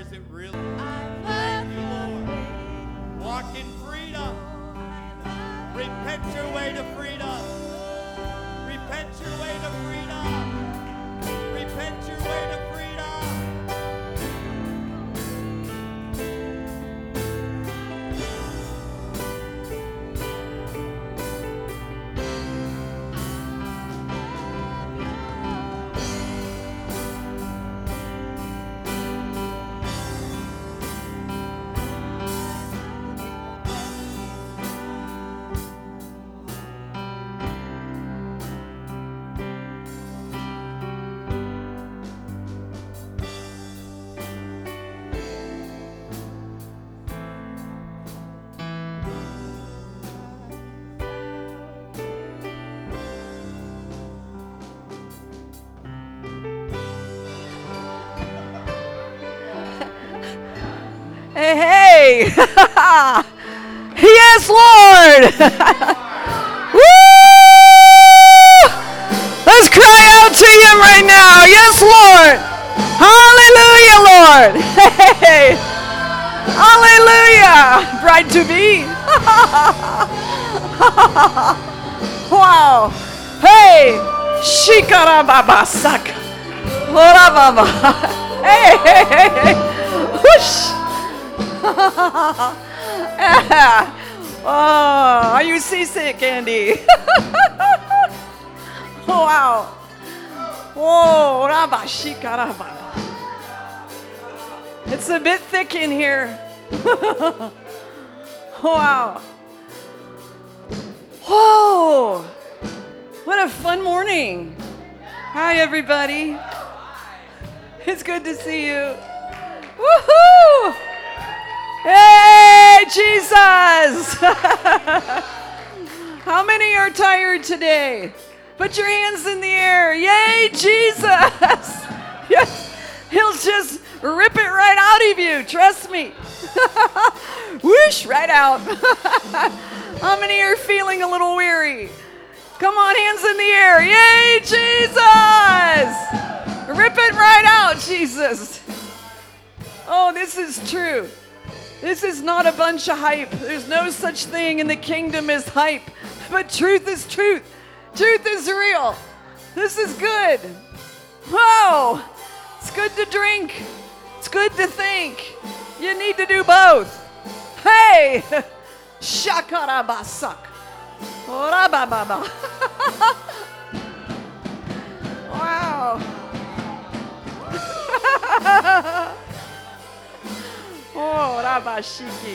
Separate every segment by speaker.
Speaker 1: is it really? Thank you, Lord. Walk in freedom. Repent your way to freedom. Repent your way to freedom. Repent your way to freedom.
Speaker 2: Hey, yes, Lord. Woo! Let's cry out to Him right now. Yes, Lord. Hallelujah, Lord. Hey, hallelujah. Bride to be. Wow. Hey, shikarababasak. Horababa. Hey, hey, hey, hey. Whoosh. Oh, are you seasick, Andy? Wow. Whoa, rabashikaraba. It's a bit thick in here. Wow. Whoa. What a fun morning. Hi, everybody. It's good to see you. Woohoo! Hey, Jesus! How many are tired today? Put your hands in the air. Yay, Jesus! Yes, He'll just rip it right out of you. Trust me. Whoosh, right out. How many are feeling a little weary? Come on, hands in the air. Yay, Jesus! Rip it right out, Jesus. Oh, this is true. This is not a bunch of hype. There's no such thing in the kingdom as hype. But truth is truth. Truth is real. This is good. Whoa. It's good to drink. It's good to think. You need to do both. Hey. Shakarabasak. Orabababa. Wow. Oh, Rabashiki.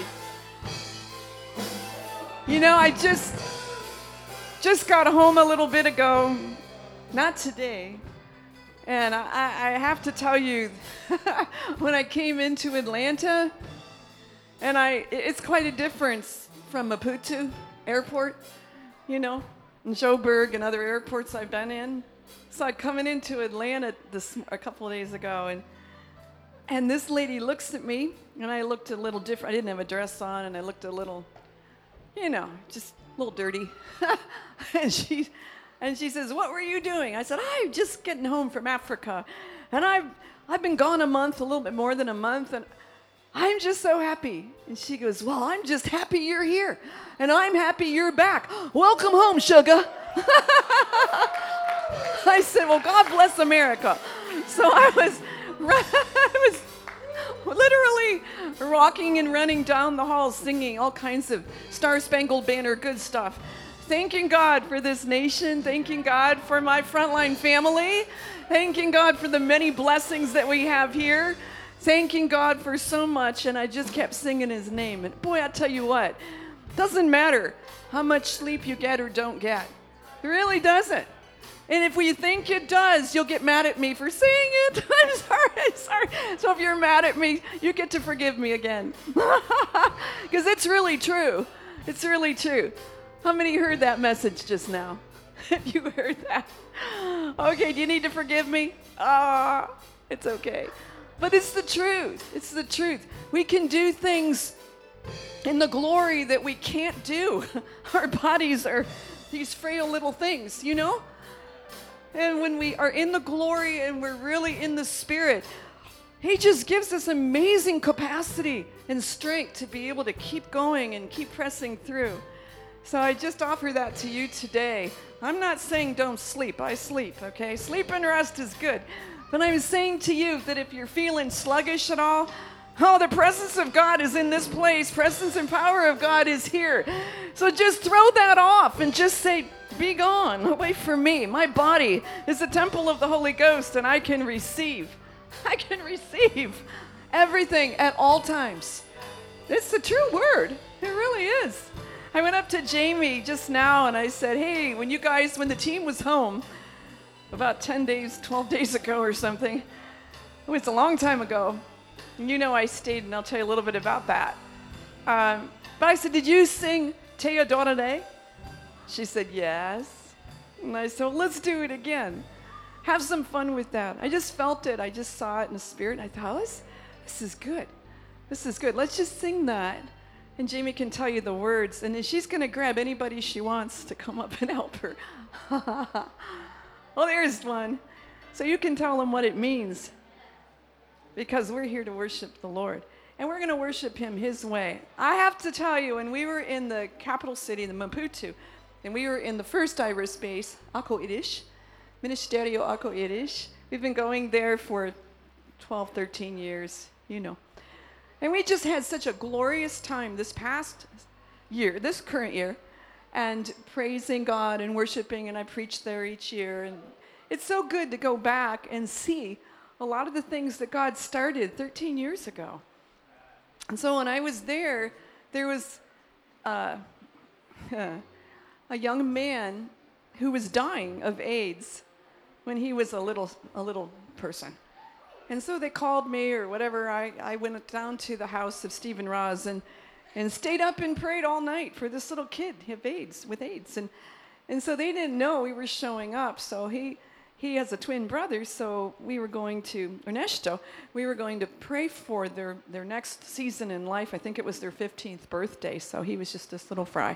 Speaker 2: You know, I just got home a little bit ago, not today, and I have to tell you, when I came into Atlanta, and it's quite a difference from Maputo Airport, you know, and Joburg and other airports I've been in. So I'm coming into Atlanta a couple of days ago, and this lady looks at me, and I looked a little different. I didn't have a dress on, and I looked a little, you know, just a little dirty. and she says, "What were you doing?" I said, "I'm just getting home from Africa, and I've been gone a month, a little bit more than a month, and I'm just so happy." And she goes, "Well, I'm just happy you're here, and I'm happy you're back. Welcome home, sugar." I said, "Well, God bless America." So I was literally rocking and running down the halls singing all kinds of Star-Spangled Banner good stuff. Thanking God for this nation, thanking God for my frontline family, thanking God for the many blessings that we have here, thanking God for so much, and I just kept singing His name. And boy, I tell you what, doesn't matter how much sleep you get or don't get. It really doesn't. And if you think it does, you'll get mad at me for saying it. I'm sorry. So if you're mad at me, you get to forgive me again. Because it's really true. It's really true. How many heard that message just now? If you heard that. Okay, do you need to forgive me? It's okay. But it's the truth. It's the truth. We can do things in the glory that we can't do. Our bodies are these frail little things, you know? And when we are in the glory and we're really in the Spirit, He just gives us amazing capacity and strength to be able to keep going and keep pressing through. So I just offer that to you today. I'm not saying don't sleep. I sleep, okay? Sleep and rest is good. But I'm saying to you that if you're feeling sluggish at all, oh, the presence of God is in this place. Presence and power of God is here. So just throw that off and just say, be gone, away from me. My body is the temple of the Holy Ghost, and I can receive. I can receive everything at all times. It's the true word. It really is. I went up to Jamie just now and I said, hey, when the team was home about 10 days, 12 days ago or something, it was a long time ago. And you know I stayed, and I'll tell you a little bit about that. But I said, did you sing Te Adonai? She said, yes. And I said, well, let's do it again. Have some fun with that. I just felt it. I just saw it in the spirit. And I thought, this is good. This is good. Let's just sing that. And Jamie can tell you the words. And then she's going to grab anybody she wants to come up and help her. Well, there's one. So you can tell them what it means. Because we're here to worship the Lord. And we're going to worship him his way. I have to tell you, when we were in the capital city, the Maputo, and we were in the first Irish base, Ako Irish, Ministerio Ako Irish. We've been going there for 12, 13 years, you know. And we just had such a glorious time this past year, this current year, and praising God and worshiping, and I preach there each year. And it's so good to go back and see a lot of the things that God started 13 years ago. And so when I was there was a young man who was dying of AIDS when he was a little person. And so they called me or whatever. I went down to the house of Stephen Ross and stayed up and prayed all night for this little kid with AIDS. And so they didn't know we were showing up. So he has a twin brother, so we were going to, Ernesto, we were going to pray for their next season in life. I think it was their 15th birthday, so he was just this little fry.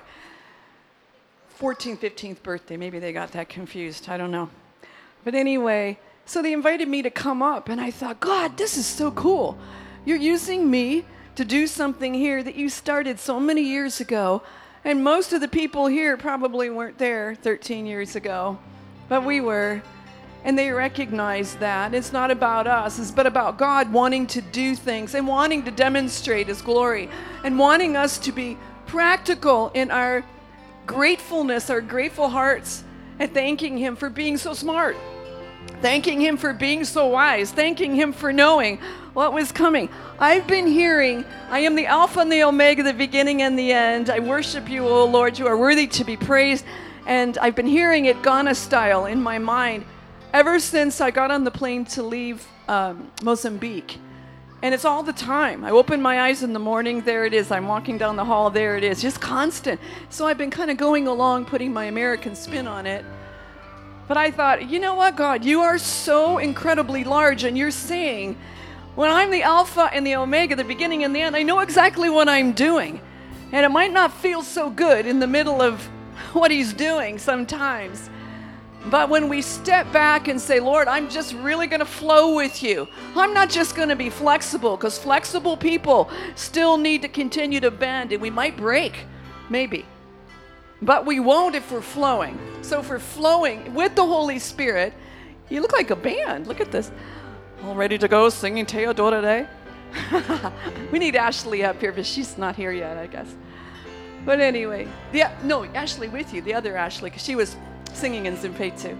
Speaker 2: 14th, 15th birthday, maybe they got that confused, I don't know. But anyway, so they invited me to come up, and I thought, God, this is so cool. You're using me to do something here that you started so many years ago, and most of the people here probably weren't there 13 years ago, but we were. And they recognize that it's not about us, but about God wanting to do things and wanting to demonstrate his glory and wanting us to be practical in our gratefulness, our grateful hearts, and thanking him for being so smart, thanking him for being so wise, thanking him for knowing what was coming. I've been hearing, I am the Alpha and the Omega, the beginning and the end. I worship you, O Lord. You are worthy to be praised. And I've been hearing it Ghana style in my mind ever since I got on the plane to leave Mozambique. And it's all the time. I open my eyes in the morning, there it is. I'm walking down the hall, there it is. Just constant. So I've been kind of going along, putting my American spin on it. But I thought, you know what, God? You are so incredibly large, and you're saying, when I'm the Alpha and the Omega, the beginning and the end, I know exactly what I'm doing. And it might not feel so good in the middle of what he's doing sometimes. But when we step back and say, Lord, I'm just really going to flow with you. I'm not just going to be flexible, because flexible people still need to continue to bend, and we might break, maybe. But we won't if we're flowing. So if we're flowing with the Holy Spirit, you look like a band. Look at this. All ready to go, singing Te Adonai. We need Ashley up here, but she's not here yet, I guess. But anyway, Ashley with you, the other Ashley, because she was singing in Zimpe too.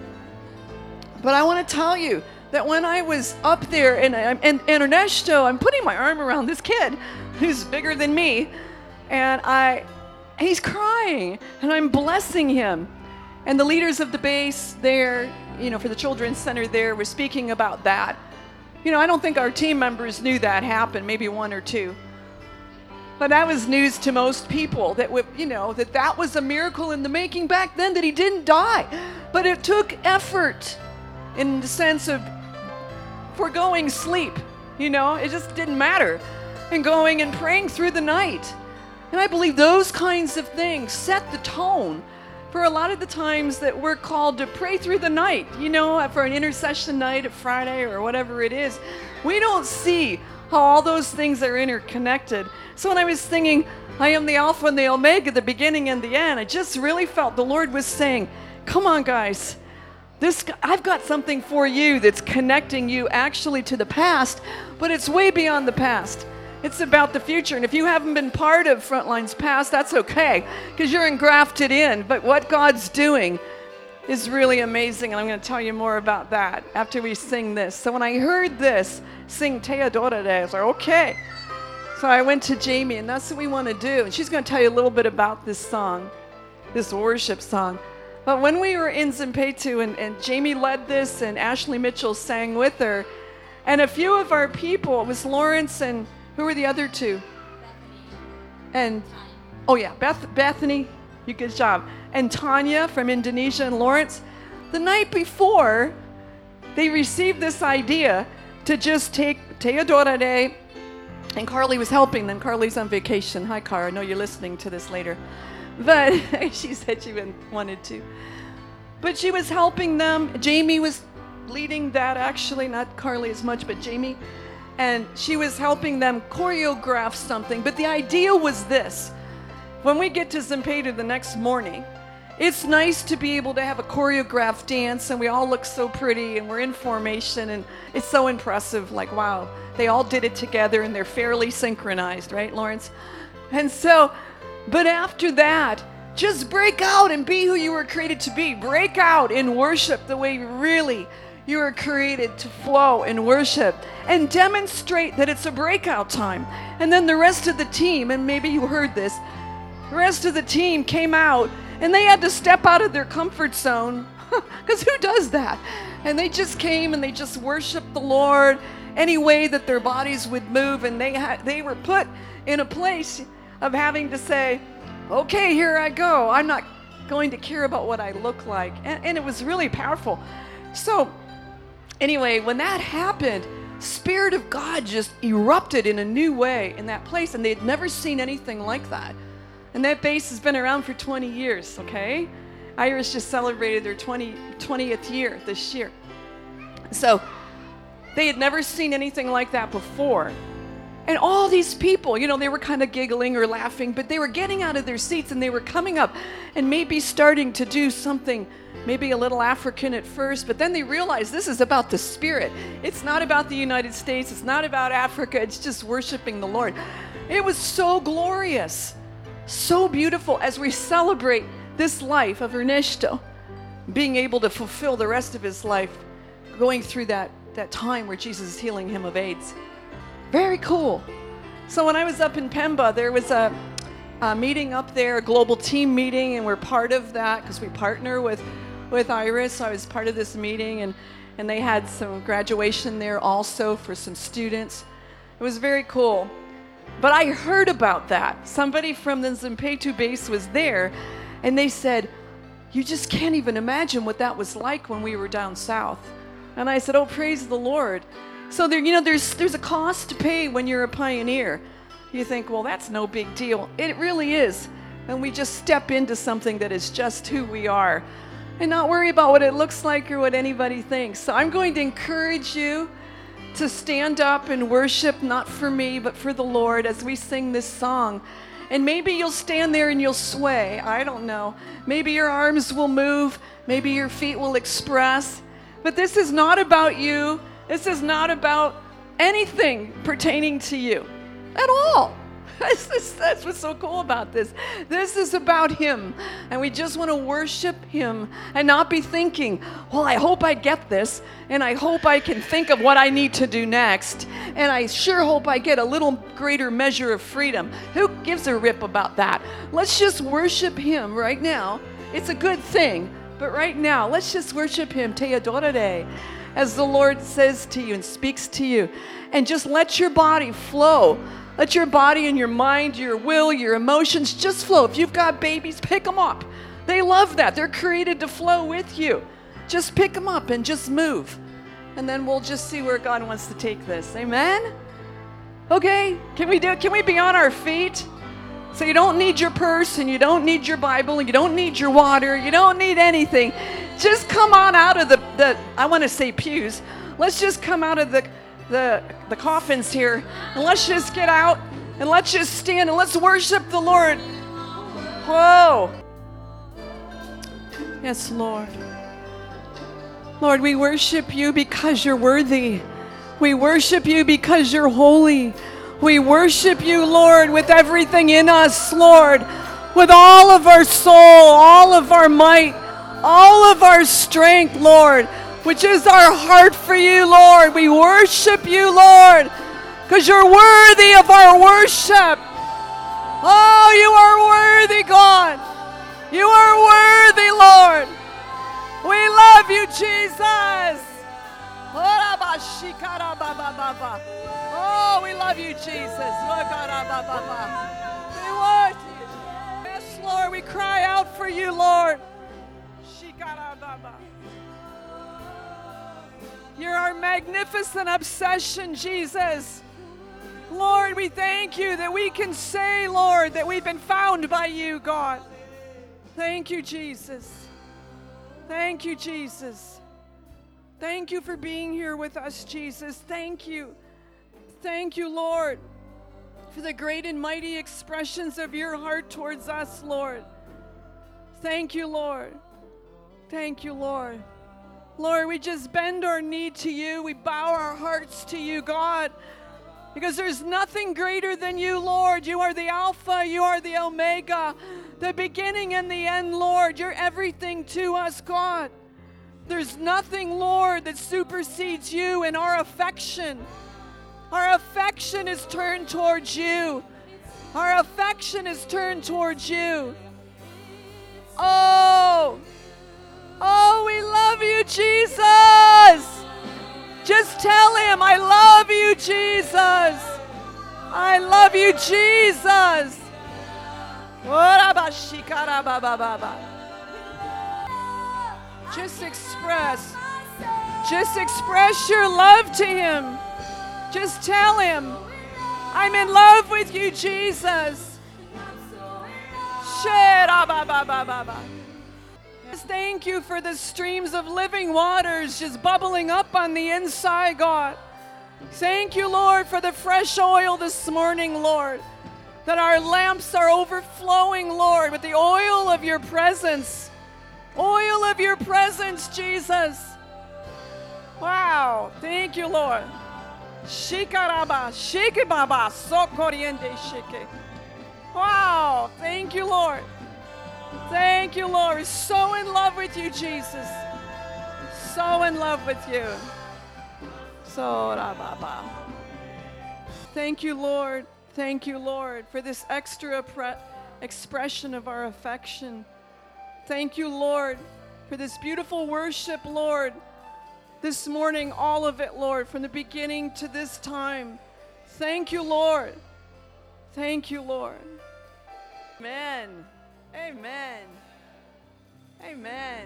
Speaker 2: But I want to tell you that when I was up there and Ernesto, I'm putting my arm around this kid who's bigger than me, and he's crying, and I'm blessing him. And the leaders of the base there, for the Children's Center there, were speaking about that. I don't think our team members knew that happened, maybe one or two. But that was news to most people, that that was a miracle in the making back then, that he didn't die. But it took effort in the sense of foregoing sleep. It just didn't matter. And going and praying through the night. And I believe those kinds of things set the tone for a lot of the times that we're called to pray through the night, for an intercession night at Friday or whatever it is, we don't see how all those things are interconnected. So when I was singing, I am the Alpha and the Omega, the beginning and the end, I just really felt the Lord was saying, come on, guys. I've got something for you that's connecting you actually to the past, but it's way beyond the past. It's about the future. And if you haven't been part of Frontline's past, that's okay, because you're engrafted in. But what God's doing is really amazing, and I'm going to tell you more about that after we sing this. So when I heard this, sing Te Adora Day, I was like, okay. So I went to Jamie, and that's what we want to do. And she's going to tell you a little bit about this song, this worship song. But when we were in Zimpetu, and Jamie led this, and Ashley Mitchell sang with her, and a few of our people, it was Lawrence and who were the other two? And, oh yeah, Bethany, you good job. And Tanya from Indonesia and Lawrence. The night before, they received this idea to just take Te Adora Day, and Carly was helping them. Carly's on vacation. Hi, Cara. I know you're listening to this later. But she said she wanted to. But she was helping them. Jamie was leading that, actually, not Carly as much, but Jamie. And she was helping them choreograph something. But the idea was this. When we get to Zimpetu the next morning, it's nice to be able to have a choreographed dance, and we all look so pretty, and we're in formation, and it's so impressive. Like, wow, they all did it together, and they're fairly synchronized, right, Lawrence? And so, but after that, just break out and be who you were created to be. Break out in worship the way really you were created to flow in worship, and demonstrate that it's a breakout time. And then the rest of the team, and maybe you heard this, the rest of the team came out, and they had to step out of their comfort zone, because who does that? And they just came and they just worshiped the Lord any way that their bodies would move, and they were put in a place of having to say, okay, here I go. I'm not going to care about what I look like. And it was really powerful. So anyway, when that happened, Spirit of God just erupted in a new way in that place, and they had never seen anything like that. And that base has been around for 20 years, okay? Iris just celebrated their 20th year this year. So they had never seen anything like that before. And all these people, they were kind of giggling or laughing, but they were getting out of their seats, and they were coming up and maybe starting to do something, maybe a little African at first, but then they realized this is about the Spirit. It's not about the United States. It's not about Africa. It's just worshiping the Lord. It was so glorious, so beautiful as we celebrate this life of Ernesto being able to fulfill the rest of his life, going through that time where Jesus is healing him of AIDS. Very cool. So when I was up in Pemba, there was a meeting up there, a global team meeting, and we're part of that because we partner with Iris. So I was part of this meeting, and they had some graduation there also for some students. It was very cool. But I heard about that. Somebody from the Zimpetu base was there, and they said, you just can't even imagine what that was like when we were down south. And I said, oh, praise the Lord. So there's a cost to pay when you're a pioneer. You think, well, that's no big deal. It really is. And we just step into something that is just who we are and not worry about what it looks like or what anybody thinks. So I'm going to encourage you to stand up and worship, not for me, but for the Lord as we sing this song. And maybe you'll stand there and you'll sway. I don't know. Maybe your arms will move. Maybe your feet will express. But this is not about you. This is not about anything pertaining to you at all. That's what's so cool about this. This is about Him. And we just want to worship Him and not be thinking, well, I hope I get this, and I hope I can think of what I need to do next, and I sure hope I get a little greater measure of freedom. Who gives a rip about that? Let's just worship Him right now. It's a good thing, but right now, let's just worship Him. Te Adora Day, as the Lord says to you and speaks to you. And just let your body flow. Let your body and your mind, your will, your emotions just flow. If you've got babies, pick them up. They love that. They're created to flow with you. Just pick them up and just move. And then we'll just see where God wants to take this. Amen? Okay, can we be on our feet? So you don't need your purse, and you don't need your Bible, and you don't need your water, you don't need anything. Just come on out of the I want to say pews. Let's just come out of the coffins here, and let's just get out, and let's just stand, and let's worship the Lord. Whoa. Yes, Lord. Lord, we worship you because you're worthy. We worship you because you're holy. We worship you, Lord, with everything in us, Lord, with all of our soul, all of our might, all of our strength, Lord, which is our heart for you, Lord. We worship you, Lord, because you're worthy of our worship. Oh, you are worthy, God. You are worthy, Lord. We love you, Jesus. Oh, we love you, Jesus. Yes, Lord, we cry out for you, Lord. You're our magnificent obsession, Jesus. Lord, we thank you that we can say, Lord, that we've been found by you, God. Thank you, Jesus. Thank you, Jesus. Thank you for being here with us, Jesus. Thank you. Thank you, Lord, for the great and mighty expressions of your heart towards us, Lord. Thank you, Lord. Thank you, Lord. Lord, we just bend our knee to you. We bow our hearts to you, God, because there's nothing greater than you, Lord. You are the Alpha. You are the Omega, the beginning and the end, Lord. You're everything to us, God. There's nothing, Lord, that supersedes you in our affection. Our affection is turned towards you. Our affection is turned towards you. Oh, we love you, Jesus. Just tell him, I love you, Jesus. I love you, Jesus. Just express your love to him. Just tell him, I'm in love with you, Jesus. Just thank you for the streams of living waters just bubbling up on the inside, God. Thank you, Lord, for the fresh oil this morning, Lord, that our lamps are overflowing, Lord, with the oil of your presence. Oil of your presence, Jesus. Wow. Thank you, Lord. Shikaraba, shikibaba, sokoriende shike. Wow. Thank you, Lord. Thank you, Lord. We're so in love with you, Jesus. So in love with you. Sorababa. Thank you, Lord. Thank you, Lord, for this extra expression of our affection. Thank you, Lord, for this beautiful worship, Lord. This morning, all of it, Lord, from the beginning to this time. Thank you, Lord. Thank you, Lord. Amen. Amen. Amen.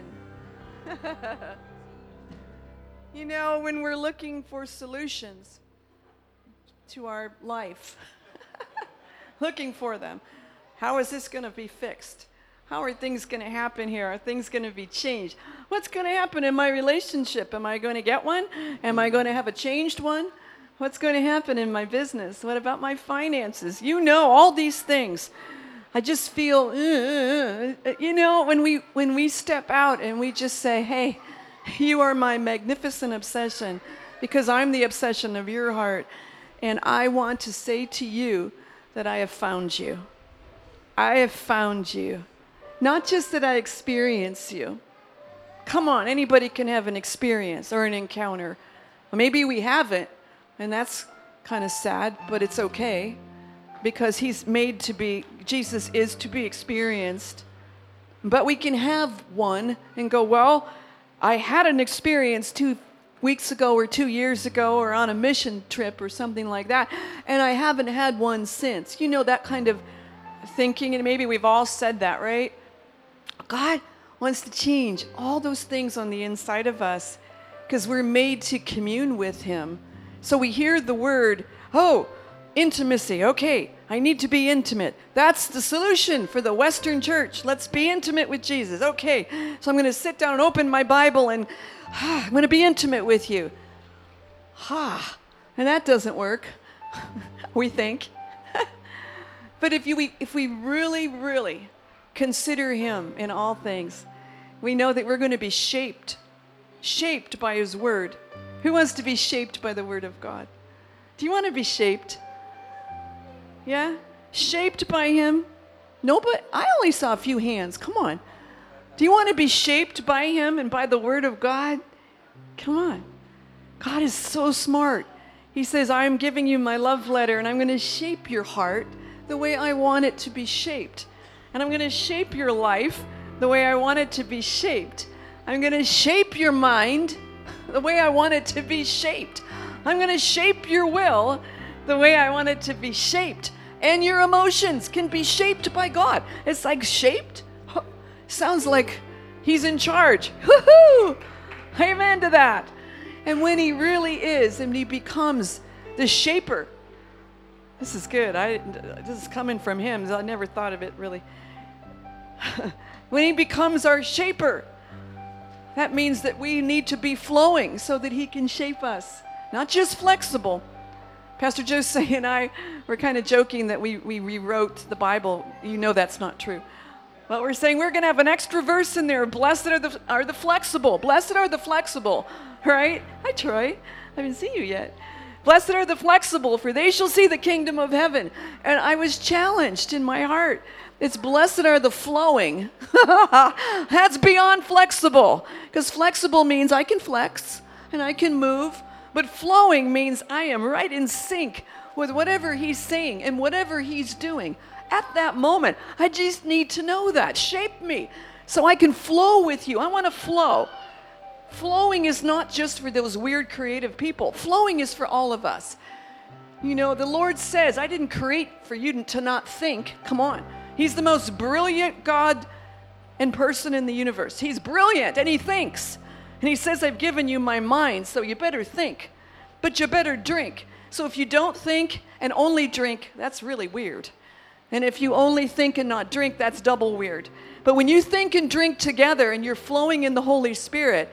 Speaker 2: You know, when we're looking for solutions to our life, looking for them, how is this going to be fixed? How are things going to happen here? Are things going to be changed? What's going to happen in my relationship? Am I going to get one? Am I going to have a changed one? What's going to happen in my business? What about my finances? You know, all these things. I just feel, you know, when we step out and we just say, hey, you are my magnificent obsession because I'm the obsession of your heart. And I want to say to you that I have found you. I have found you. Not just that I experience you. Come on, anybody can have an experience or an encounter. Well, maybe we haven't, and that's kind of sad, but it's okay because he's made to be, Jesus is to be experienced. But we can have one and go, well, I had an experience 2 weeks ago or 2 years ago or on a mission trip or something like that, and I haven't had one since. You know, that kind of thinking, and maybe we've all said that, right? God wants to change all those things on the inside of us because we're made to commune with him. So we hear the word, oh, Intimacy. Okay, I need to be intimate. That's the solution for the Western church. Let's be intimate with Jesus. Okay, so I'm going to sit down and open my Bible and I'm going to be intimate with you. And that doesn't work, we think. But if we really, really consider him in all things, we know that we're going to be shaped by his word. Who wants to be shaped by the word of God? Do you want to be shaped? Yeah? Shaped by him? No, but I only saw a few hands. Come on. Do you want to be shaped by him and by the word of God? Come on. God is so smart. He says, I am giving you my love letter, and I'm going to shape your heart the way I want it to be shaped. And I'm going to shape your life the way I want it to be shaped. I'm going to shape your mind the way I want it to be shaped. I'm going to shape your will the way I want it to be shaped. And your emotions can be shaped by God. It's like shaped. Sounds like he's in charge. Woohoo! Amen to that. And when he really is, and he becomes the shaper. This is good. This is coming from him. I never thought of it really. When he becomes our shaper, that means that we need to be flowing so that he can shape us. Not just flexible. Pastor Jose and I were kind of joking that we rewrote the Bible. You know that's not true. But we're saying we're going to have an extra verse in there. Blessed are the flexible. Blessed are the flexible. Right? Hi, Troy. I haven't seen you yet. Blessed are the flexible, for they shall see the kingdom of heaven. And I was challenged in my heart. It's blessed are the flowing. That's beyond flexible. Because flexible means I can flex and I can move. But flowing means I am right in sync with whatever he's saying and whatever he's doing. At that moment, I just need to know that. Shape me so I can flow with you. I want to flow. Flowing is not just for those weird creative people. Flowing is for all of us. You know, the Lord says, I didn't create for you to not think. Come on. He's the most brilliant God and person in the universe. He's brilliant and he thinks. And he says, I've given you my mind, so you better think. But you better drink. So if you don't think and only drink, that's really weird. And if you only think and not drink, that's double weird. But when you think and drink together and you're flowing in the Holy Spirit,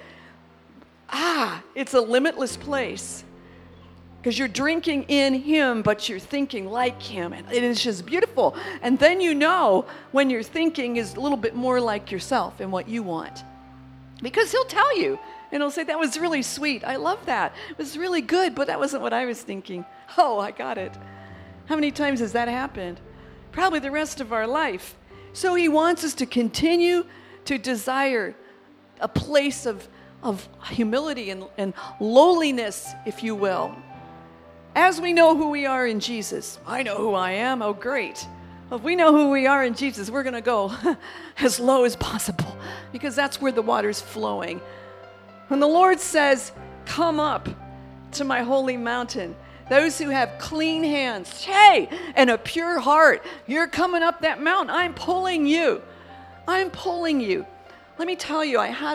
Speaker 2: it's a limitless place. Because you're drinking in him, but you're thinking like him. And it is just beautiful. And then you know when your thinking is a little bit more like yourself and what you want. Because he'll tell you. And he'll say, that was really sweet. I love that. It was really good, but that wasn't what I was thinking. Oh, I got it. How many times has that happened? Probably the rest of our life. So he wants us to continue to desire a place of humility and lowliness, if you will. As we know who we are in Jesus. I know who I am. Oh, great. Well, if we know who we are in Jesus, we're going to go as low as possible because that's where the water's flowing. When the Lord says, come up to my holy mountain, those who have clean hands, and a pure heart, you're coming up that mountain. I'm pulling you. I'm pulling you. Let me tell you, I had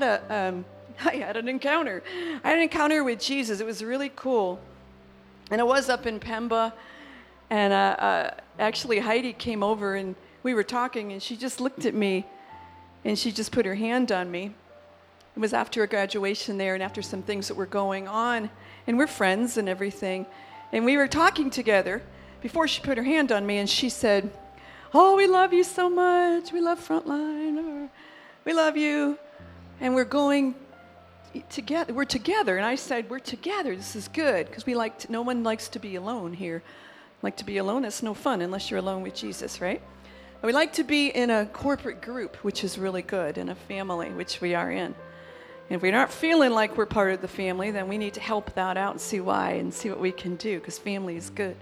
Speaker 2: an encounter. I had an encounter with Jesus. It was really cool. And it was up in Pemba. And actually Heidi came over and we were talking and she just looked at me and she just put her hand on me. It was after a graduation there and after some things that were going on. And we're friends and everything. And we were talking together before she put her hand on me and she said, oh, we love you so much. We love Frontline. We love you. And we're going together. We're together. And I said, we're together. This is good because no one likes to be alone here. Like to be alone, it's no fun unless you're alone with Jesus, right? But we like to be in a corporate group, which is really good, in a family, which we are in. And if we're not feeling like we're part of the family, then we need to help that out and see why and see what we can do, because family is good.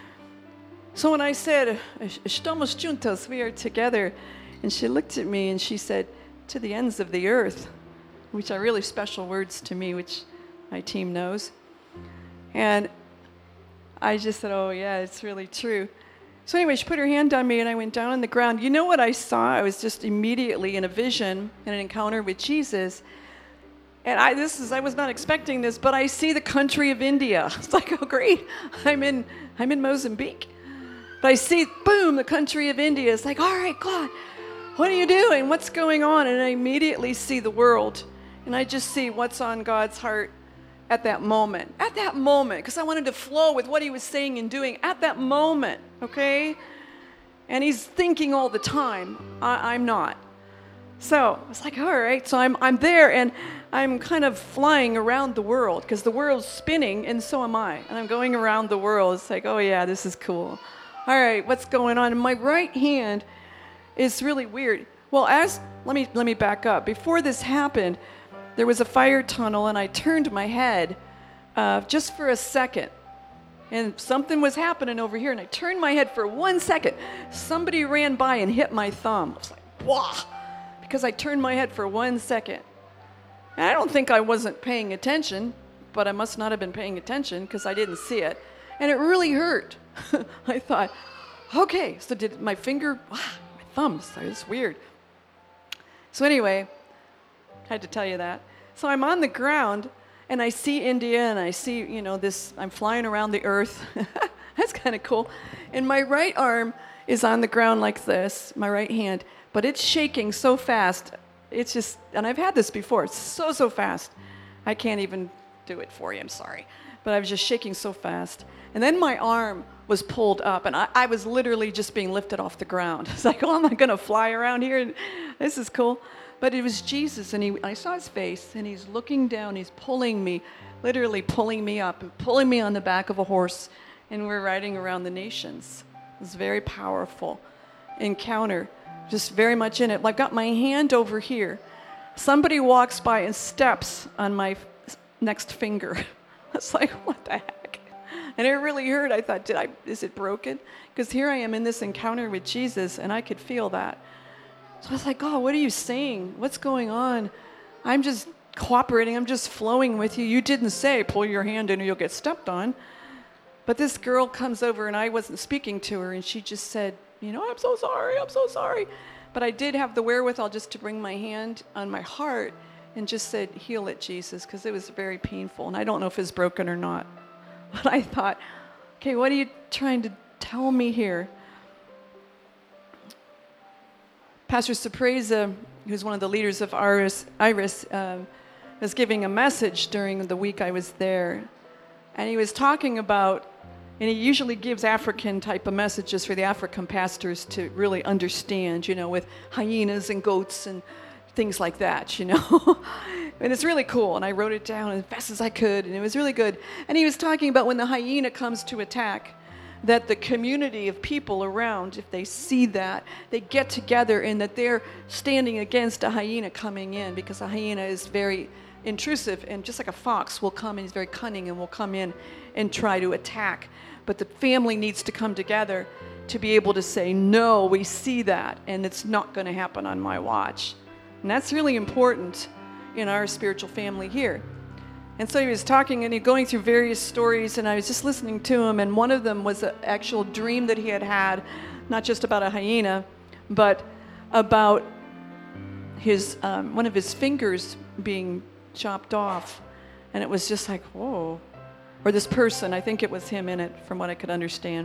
Speaker 2: So when I said, estamos juntos, we are together, and she looked at me and she said, to the ends of the earth, which are really special words to me, which my team knows. And I just said, oh yeah, it's really true. So anyway, she put her hand on me and I went down on the ground. You know what I saw? I was just immediately in a vision, in an encounter with Jesus. And I was not expecting this, but I see the country of India. It's like, oh great, I'm in Mozambique. But I see, boom, the country of India. It's like, all right, God, what are you doing? What's going on? And I immediately see the world. And I just see what's on God's heart at that moment. At that moment, because I wanted to flow with what he was saying and doing at that moment, okay? And he's thinking all the time. I'm not. So I was like, all right. So I'm there, and I'm kind of flying around the world because the world's spinning, and so am I. And I'm going around the world. It's like, oh yeah, this is cool. All right, what's going on? And my right hand is really weird. Well, let me back up. Before this happened, there was a fire tunnel, and I turned my head just for a second. And something was happening over here, and I turned my head for 1 second. Somebody ran by and hit my thumb. I was like, wah, because I turned my head for 1 second. And I don't think I wasn't paying attention, but I must not have been paying attention because I didn't see it. And it really hurt. I thought, okay, so did my finger, my thumb, it's weird. So anyway, I had to tell you that. So I'm on the ground, and I see India, and I see, this, I'm flying around the earth. That's kind of cool. And my right arm is on the ground like this, my right hand, but it's shaking so fast. It's just, and I've had this before, it's so fast. I can't even do it for you, I'm sorry. But I was just shaking so fast. And then my arm was pulled up, and I was literally just being lifted off the ground. It's like, oh, am I going to fly around here? This is cool. But it was Jesus, and I saw his face, and he's looking down, he's pulling me, literally pulling me up, pulling me on the back of a horse, and we're riding around the nations. It was a very powerful encounter, just very much in it. I've got my hand over here. Somebody walks by and steps on my next finger. It's like, what the heck? And it really hurt. I thought, is it broken? Because here I am in this encounter with Jesus, and I could feel that. So I was like, God, what are you saying? What's going on? I'm just cooperating. I'm just flowing with you. You didn't say, pull your hand in or you'll get stepped on. But this girl comes over, and I wasn't speaking to her, and she just said, I'm so sorry. But I did have the wherewithal just to bring my hand on my heart and just said, heal it, Jesus, because it was very painful. And I don't know if it's broken or not. But I thought, okay, what are you trying to tell me here? Pastor Sapreza, who's one of the leaders of Iris, was giving a message during the week I was there. And he was talking about, and he usually gives African type of messages for the African pastors to really understand, with hyenas and goats and things like that, And it's really cool. And I wrote it down as fast as I could, and it was really good. And he was talking about when the hyena comes to attack, that the community of people around, if they see that, they get together and that they're standing against a hyena coming in, because a hyena is very intrusive, and just like a fox will come in, he's very cunning and will come in and try to attack. But the family needs to come together to be able to say, no, we see that, and it's not going to happen on my watch. And that's really important in our spiritual family here. And so he was talking, and he going through various stories, and I was just listening to him, and one of them was an actual dream that he had, not just about a hyena, but about his one of his fingers being chopped off. And it was just like, whoa. Or this person, I think it was him in it, from what I could understand.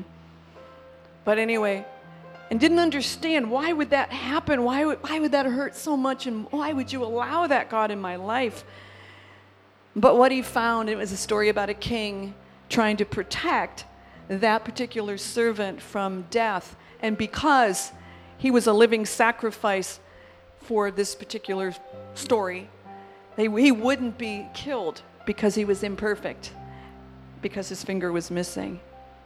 Speaker 2: But anyway, and didn't understand, why would that happen? Why would that hurt so much? And why would you allow that, God, in my life? But what he found, it was a story about a king trying to protect that particular servant from death. And because he was a living sacrifice for this particular story, he wouldn't be killed because he was imperfect, because his finger was missing.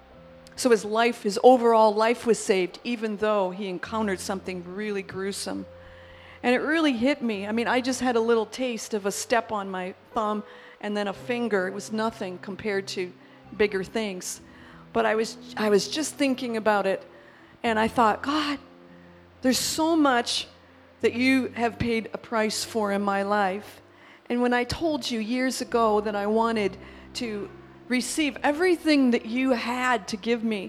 Speaker 2: So his overall life was saved, even though he encountered something really gruesome. And it really hit me. I mean, I just had a little taste of a step on my thumb and then a finger. It was nothing compared to bigger things. But I was just thinking about it, and I thought, God, there's so much that you have paid a price for in my life. And when I told you years ago that I wanted to receive everything that you had to give me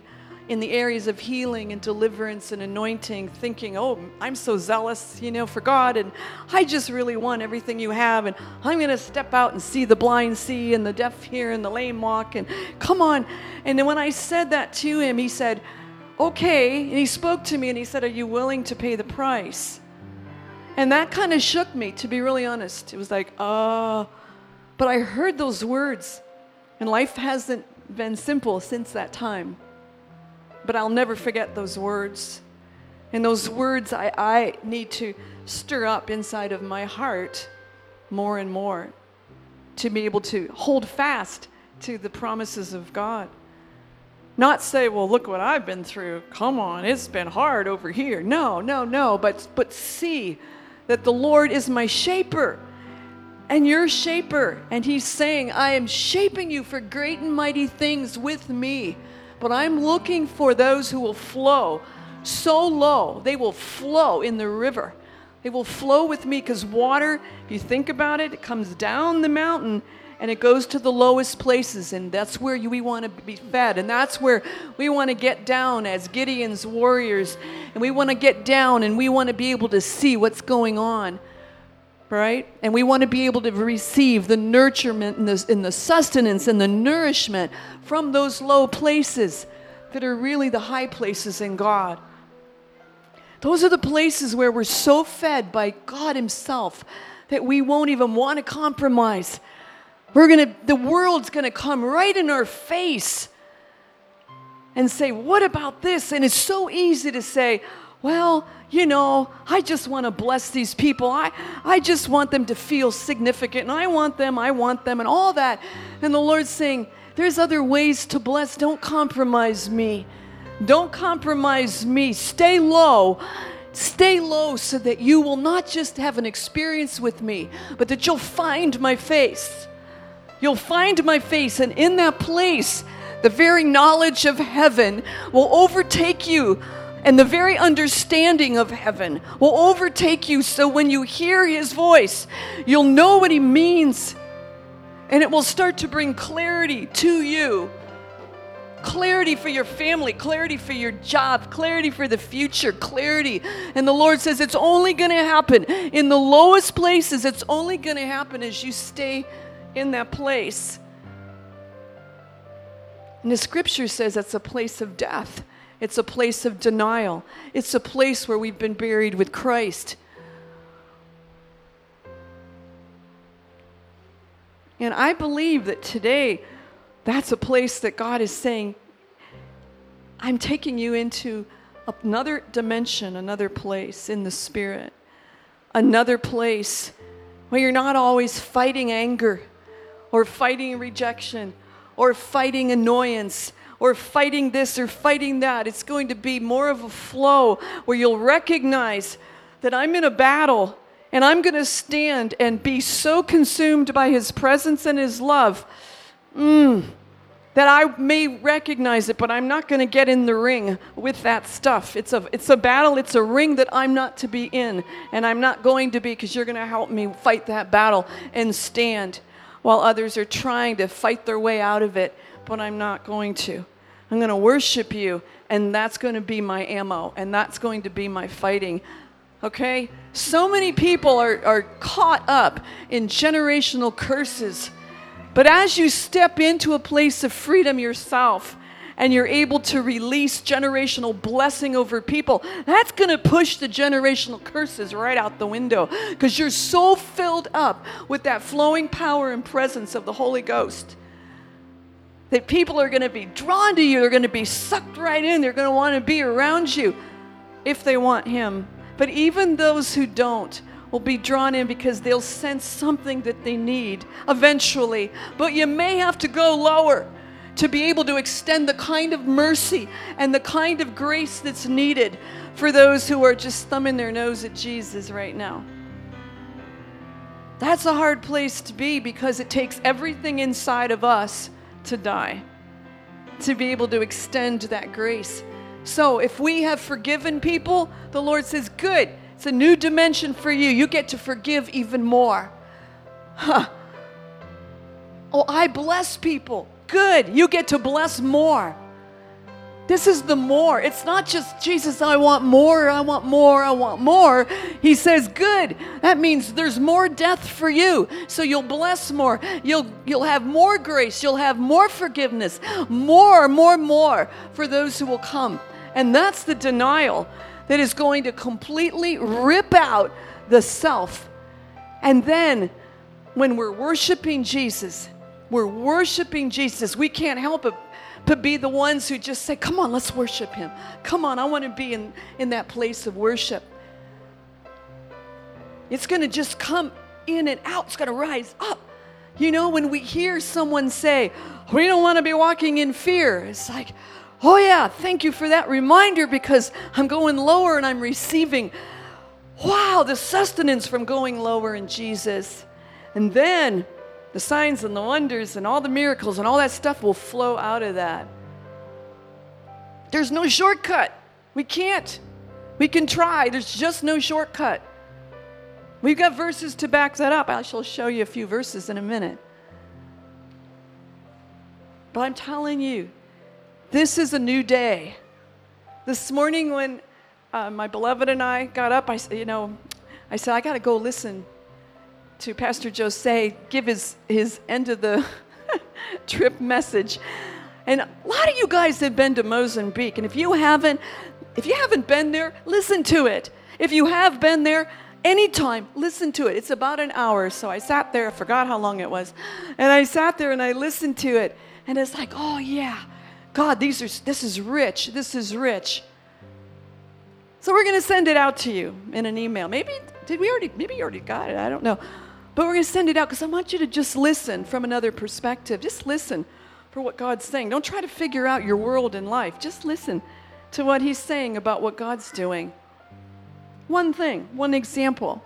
Speaker 2: in the areas of healing and deliverance and anointing, thinking, oh, I'm so zealous, for God, and I just really want everything you have, and I'm going to step out and see the blind see, and the deaf hear, and the lame walk, and come on. And then when I said that to him, he said, okay, and he spoke to me, and he said, are you willing to pay the price? And that kind of shook me, to be really honest. It was like, but I heard those words, and life hasn't been simple since that time. But I'll never forget those words. And those words I need to stir up inside of my heart more and more to be able to hold fast to the promises of God. Not say, well, look what I've been through. Come on, it's been hard over here. No. But see that the Lord is my shaper. And you're shaper. And he's saying, I am shaping you for great and mighty things with me. But I'm looking for those who will flow so low. They will flow in the river. They will flow with me, because water, if you think about it, it comes down the mountain and it goes to the lowest places. And that's where we want to be fed. And that's where we want to get down as Gideon's warriors. And we want to get down and we want to be able to see what's going on. Right? And we want to be able to receive the nurturement and the sustenance and the nourishment from those low places that are really the high places in God. Those are the places where we're so fed by God himself that we won't even want to compromise. The world's going to come right in our face and say, what about this? And it's so easy to say, well, I just want to bless these people. I just want them to feel significant, and I want them, and all that. And the Lord's saying, there's other ways to bless. Don't compromise me. Don't compromise me. Stay low. Stay low so that you will not just have an experience with me, but that you'll find my face. You'll find my face, and in that place, the very knowledge of heaven will overtake you. And the very understanding of heaven will overtake you, so when you hear his voice, you'll know what he means. And it will start to bring clarity to you. Clarity for your family, clarity for your job, clarity for the future, clarity. And the Lord says it's only going to happen in the lowest places. It's only going to happen as you stay in that place. And the scripture says that's a place of death. It's a place of denial. It's a place where we've been buried with Christ. And I believe that today, that's a place that God is saying, I'm taking you into another dimension, another place in the Spirit. Another place where you're not always fighting anger or fighting rejection or fighting annoyance or fighting this or fighting that. It's going to be more of a flow where you'll recognize that I'm in a battle and I'm going to stand and be so consumed by his presence and his love that I may recognize it, but I'm not going to get in the ring with that stuff. It's a battle. It's a ring that I'm not to be in, and I'm not going to be, because you're going to help me fight that battle and stand while others are trying to fight their way out of it, but I'm not going to. I'm going to worship you, and that's going to be my ammo, and that's going to be my fighting. Okay? So many people are caught up in generational curses. But as you step into a place of freedom yourself, and you're able to release generational blessing over people, that's going to push the generational curses right out the window, because you're so filled up with that flowing power and presence of the Holy Ghost that people are going to be drawn to you. They're going to be sucked right in. They're going to want to be around you if they want him. But even those who don't will be drawn in, because they'll sense something that they need eventually. But you may have to go lower to be able to extend the kind of mercy and the kind of grace that's needed for those who are just thumbing their nose at Jesus right now. That's a hard place to be, because it takes everything inside of us to die, to be able to extend that grace. So if we have forgiven people, the Lord says, good, it's a new dimension for you. You get to forgive even more. Oh, I bless people. Good, you get to bless more. This is the more. It's not just, Jesus, I want more, I want more, I want more. He says, good. That means there's more death for you. So you'll bless more. You'll have more grace. You'll have more forgiveness. More for those who will come. And that's the denial that is going to completely rip out the self. And then when we're worshiping Jesus, we can't help it but be the ones who just say, come on, let's worship him. Come on, I want to be in that place of worship. It's going to just come in and out. It's going to rise up. You know, when we hear someone say, we don't want to be walking in fear, it's like, oh yeah, thank you for that reminder, because I'm going lower and I'm receiving, wow, the sustenance from going lower in Jesus. And then the signs and the wonders and all the miracles and all that stuff will flow out of that. There's no shortcut. We can't. We can try. There's just no shortcut. We've got verses to back that up. I shall show you a few verses in a minute. But I'm telling you, this is a new day. This morning when my beloved and I got up, I said, I got to go listen to Pastor Jose give his end of the trip message. And a lot of you guys have been to Mozambique, and if you haven't been there, listen to it. If you have been there, anytime, listen to it. It's about an hour, so I sat there, I forgot how long it was, and I sat there and I listened to it, and it's like, oh yeah, God, this is rich. So we're going to send it out to you in an email. Maybe you already got it, I don't know. But we're going to send it out because I want you to just listen from another perspective. Just listen for what God's saying. Don't try to figure out your world and life. Just listen to what he's saying about what God's doing. One thing, one example.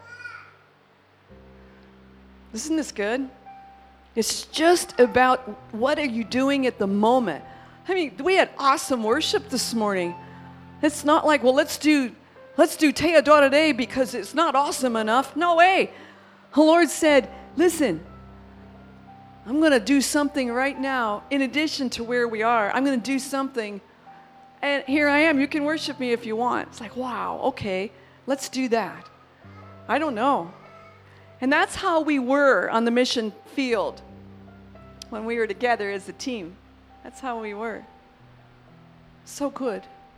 Speaker 2: Isn't this good? It's just about what are you doing at the moment. I mean, we had awesome worship this morning. It's not like, well, let's do Te Adora Dei because it's not awesome enough. No way. The Lord said, listen, I'm going to do something right now in addition to where we are. I'm going to do something, and here I am. You can worship me if you want. It's like, wow, okay, let's do that. I don't know. And that's how we were on the mission field when we were together as a team. That's how we were. So good.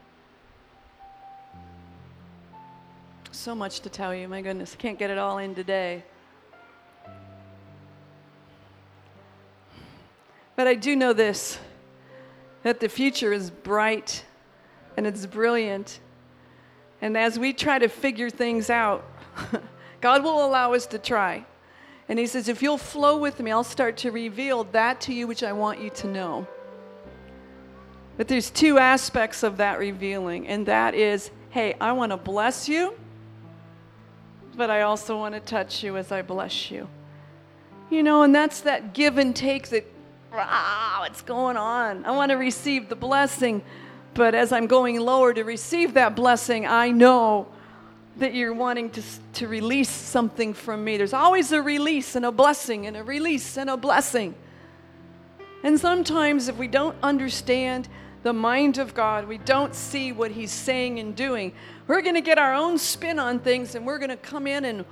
Speaker 2: So much to tell you, my goodness. I can't get it all in today. But I do know this, that the future is bright and it's brilliant. And as we try to figure things out, God will allow us to try. And he says, if you'll flow with me, I'll start to reveal that to you which I want you to know. But there's two aspects of that revealing, and that is, hey, I want to bless you, but I also want to touch you as I bless you. And that's that give and take that, what's going on? I want to receive the blessing, but as I'm going lower to receive that blessing, I know that you're wanting to release something from me. There's always a release and a blessing and a release and a blessing. And sometimes if we don't understand the mind of God, we don't see what he's saying and doing, we're going to get our own spin on things, and we're going to come in and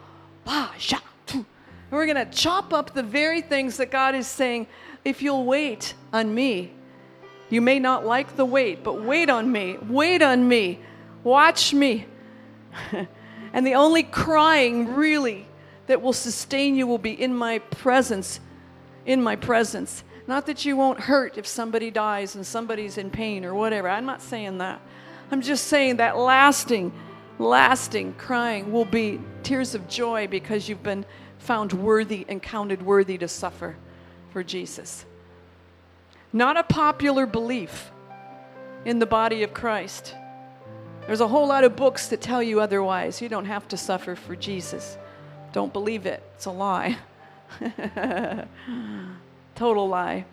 Speaker 2: we're going to chop up the very things that God is saying, if you'll wait on me. You may not like the wait, but wait on me. Wait on me. Watch me. And the only crying really that will sustain you will be in my presence. In my presence. Not that you won't hurt if somebody dies and somebody's in pain or whatever. I'm not saying that. I'm just saying that lasting crying will be tears of joy because you've been found worthy and counted worthy to suffer for Jesus. Not a popular belief in the body of Christ. There's a whole lot of books that tell you otherwise. You don't have to suffer for Jesus. Don't believe it. It's a lie. Total lie.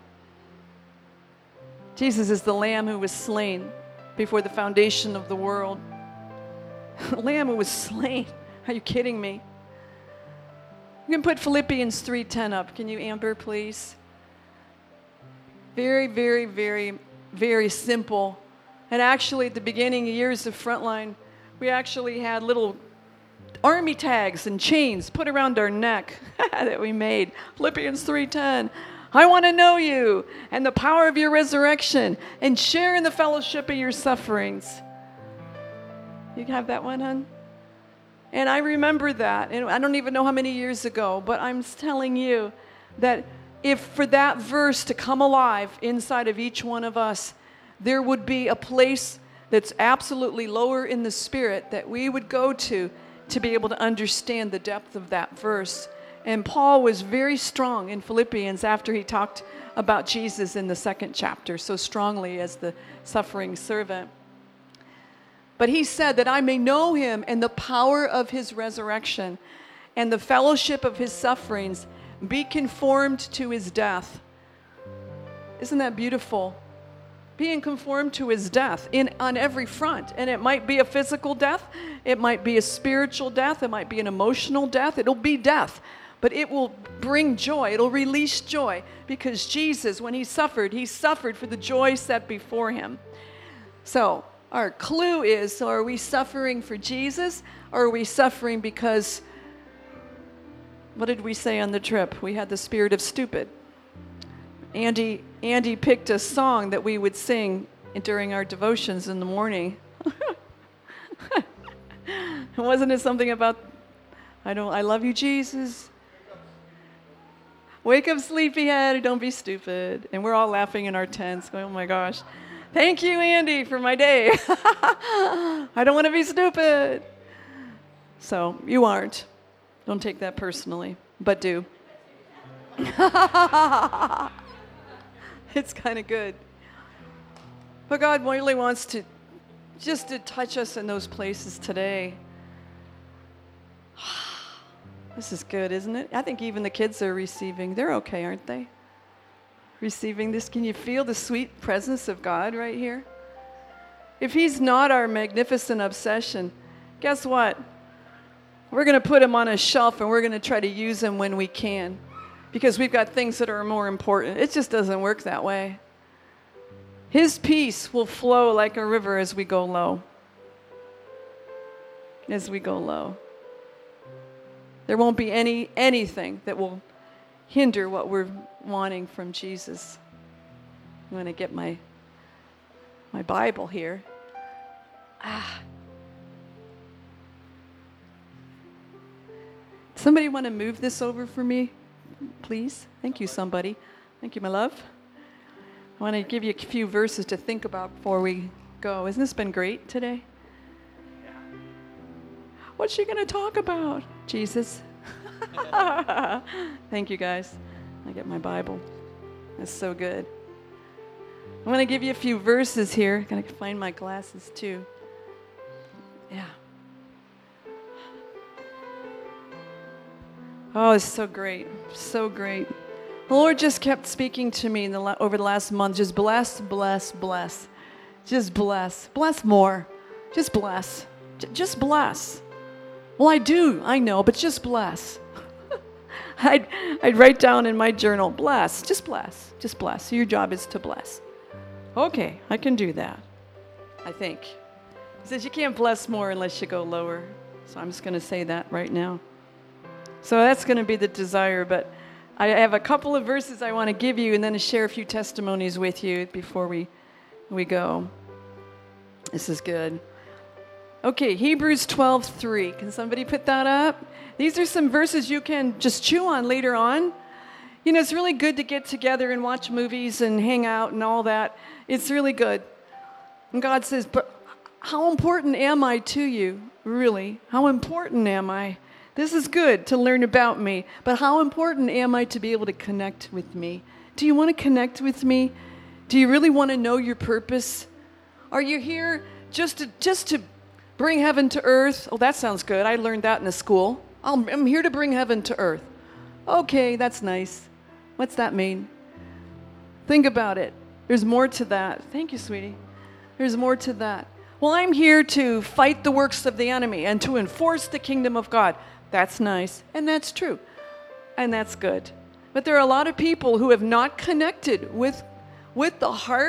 Speaker 2: Jesus is the Lamb who was slain before the foundation of the world. The Lamb who was slain. Are you kidding me? You can put Philippians 3:10 up. Can you, Amber, please? Very, very, very, very simple And actually, at the beginning of years of Frontline, we actually had little army tags and chains put around our neck that we made. Philippians 3:10. I want to know you and the power of your resurrection and share in the fellowship of your sufferings. You have that one, hon? And I remember that. And I don't even know how many years ago, but I'm telling you that if for that verse to come alive inside of each one of us, there would be a place that's absolutely lower in the spirit that we would go to be able to understand the depth of that verse. And Paul was very strong in Philippians after he talked about Jesus in the 2nd chapter so strongly as the suffering servant. But he said that I may know him and the power of his resurrection and the fellowship of his sufferings, be conformed to his death. Isn't that beautiful? Being conformed to his death on every front. And it might be a physical death. It might be a spiritual death. It might be an emotional death. It'll be death. But it will bring joy. It'll release joy. Because Jesus, when he suffered for the joy set before him. So our clue is, so are we suffering for Jesus? Or are we suffering because, what did we say on the trip? We had the spirit of stupid. Andy picked a song that we would sing during our devotions in the morning. Wasn't it something about, I love you, Jesus. Wake up, sleepyhead, don't be stupid. And we're all laughing in our tents, going, oh my gosh. Thank you, Andy, for my day. I don't want to be stupid. So, you aren't. Don't take that personally, but do. It's kind of good. But God really wants to touch us in those places today. This is good, isn't it? I think even the kids are receiving. They're okay, aren't they? Receiving this. Can you feel the sweet presence of God right here? If he's not our magnificent obsession, guess what? We're going to put him on a shelf and we're going to try to use him when we can. Because we've got things that are more important. It just doesn't work that way. His peace will flow like a river as we go low. As we go low. There won't be anything that will hinder what we're wanting from Jesus. I'm going to get my Bible here. Somebody want to move this over for me, please? Thank you, somebody. Thank you, my love. I want to give you a few verses to think about before we go. Hasn't this been great today? What's she going to talk about? Jesus. Thank you, guys. I get my Bible. That's so good. I'm going to give you a few verses here. Got to find my glasses, too. Yeah. Oh, it's so great. So great. The Lord just kept speaking to me over the last month. Just bless, bless, bless. Just bless. Bless more. Just bless. Just bless. Well, I do. I know, but just bless. I'd write down in my journal, bless. Just bless. Just bless. So your job is to bless. Okay, I can do that. I think. He says you can't bless more unless you go lower. So I'm just going to say that right now. So that's going to be the desire, but I have a couple of verses I want to give you and then to share a few testimonies with you before we go. This is good. Okay, Hebrews 12:3. Can somebody put that up? These are some verses you can just chew on later on. You know, it's really good to get together and watch movies and hang out and all that. It's really good. And God says, but how important am I to you? Really? How important am I? This is good to learn about me, but how important am I to be able to connect with me? Do you want to connect with me? Do you really want to know your purpose? Are you here just to bring heaven to earth? Oh, that sounds good. I learned that in a school. I'm here to bring heaven to earth. Okay, that's nice. What's that mean? Think about it. There's more to that. Thank you, sweetie. There's more to that. Well, I'm here to fight the works of the enemy and to enforce the kingdom of God. That's nice, and that's true, and that's good. But there are a lot of people who have not connected with the heart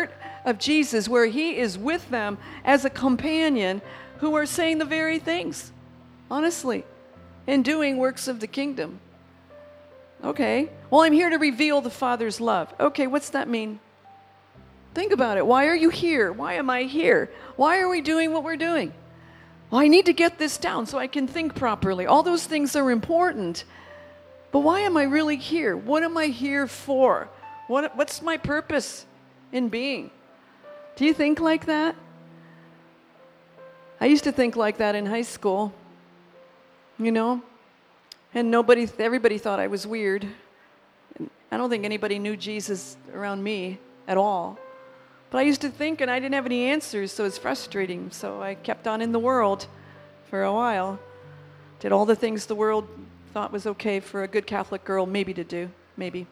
Speaker 2: of Jesus where he is with them as a companion who are saying the very things, honestly, and doing works of the kingdom. Okay, well, I'm here to reveal the Father's love. Okay, what's that mean? Think about it. Why are you here? Why am I here? Why are we doing what we're doing? Well, I need to get this down so I can think properly. All those things are important. But why am I really here? What am I here for? What's my purpose in being? Do you think like that? I used to think like that in high school, you know? And everybody thought I was weird. I don't think anybody knew Jesus around me at all. But I used to think, and I didn't have any answers, so it's frustrating. So I kept on in the world for a while. Did all the things the world thought was okay for a good Catholic girl maybe to do, maybe.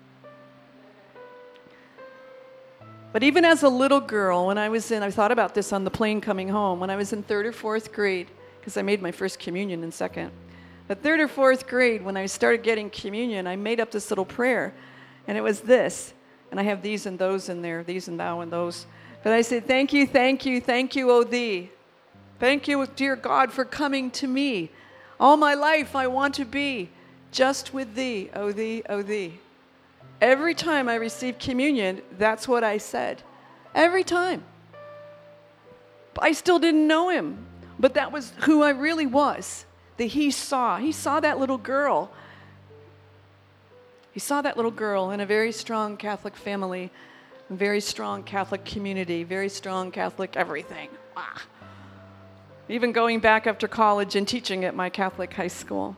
Speaker 2: But even as a little girl, I thought about this on the plane coming home, when I was in 3rd or 4th grade, because I made my first communion in 2nd. But 3rd or 4th grade, when I started getting communion, I made up this little prayer, and it was this. And I have these and those in there, these and thou and those. But I said, thank you, O thee. Thank you, dear God, for coming to me. All my life I want to be just with thee, O thee, O thee. Every time I received communion, that's what I said. Every time. I still didn't know him, but that was who I really was. That he saw that little girl. He saw that little girl in a very strong Catholic family, a very strong Catholic community, very strong Catholic everything. Ah. Even going back after college and teaching at my Catholic high school.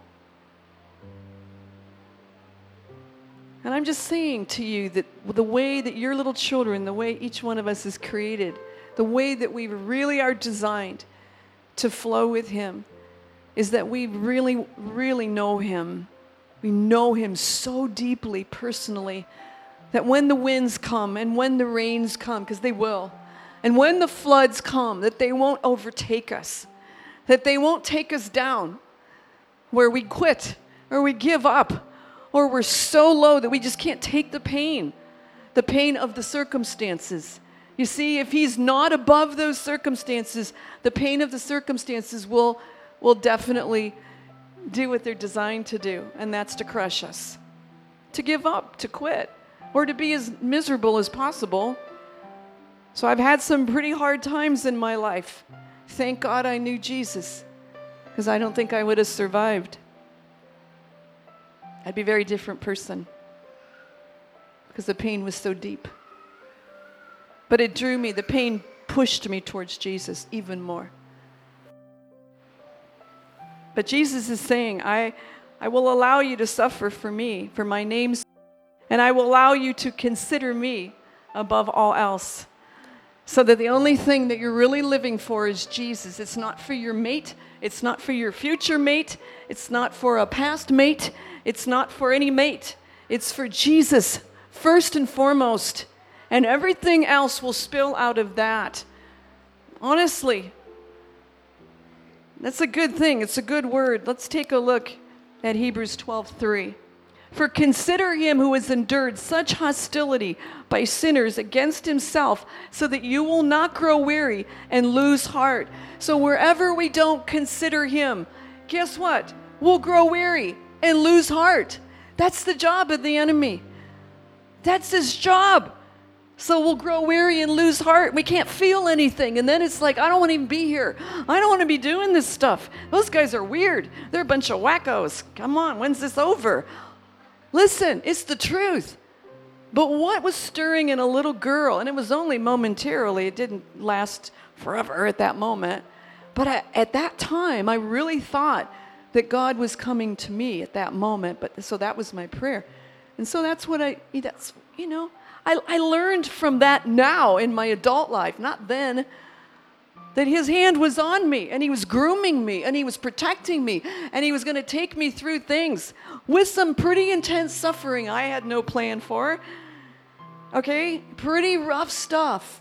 Speaker 2: And I'm just saying to you that the way that your little children, the way each one of us is created, the way that we really are designed to flow with him, is that we really, really know him. We know him so deeply, personally, that when the winds come and when the rains come, because they will, and when the floods come, that they won't overtake us, that they won't take us down where we quit or we give up or we're so low that we just can't take the pain of the circumstances. You see, if he's not above those circumstances, the pain of the circumstances will definitely do what they're designed to do, and that's to crush us, to give up, to quit, or to be as miserable as possible. So I've had some pretty hard times in my life. Thank God I knew Jesus, because I don't think I would have survived. I'd be a very different person, because the pain was so deep. But it drew me, the pain pushed me towards Jesus even more. But Jesus is saying, I will allow you to suffer for me, for my name's sake, and I will allow you to consider me above all else. So that the only thing that you're really living for is Jesus. It's not for your mate. It's not for your future mate. It's not for a past mate. It's not for any mate. It's for Jesus, first and foremost. And everything else will spill out of that. Honestly. That's a good thing. It's a good word. Let's take a look at Hebrews 12:3. For consider him who has endured such hostility by sinners against himself, so that you will not grow weary and lose heart. So wherever we don't consider him, guess what? We'll grow weary and lose heart. That's the job of the enemy. That's his job. So we'll grow weary and lose heart. We can't feel anything. And then it's like, I don't want to even be here. I don't want to be doing this stuff. Those guys are weird. They're a bunch of wackos. Come on, when's this over? Listen, it's the truth. But what was stirring in a little girl, and it was only momentarily, it didn't last forever at that moment, but at that time, I really thought that God was coming to me at that moment. But so that was my prayer. And so that's what I learned from that now in my adult life, not then, that his hand was on me, and he was grooming me, and he was protecting me, and he was going to take me through things with some pretty intense suffering I had no plan for. Okay? Pretty rough stuff.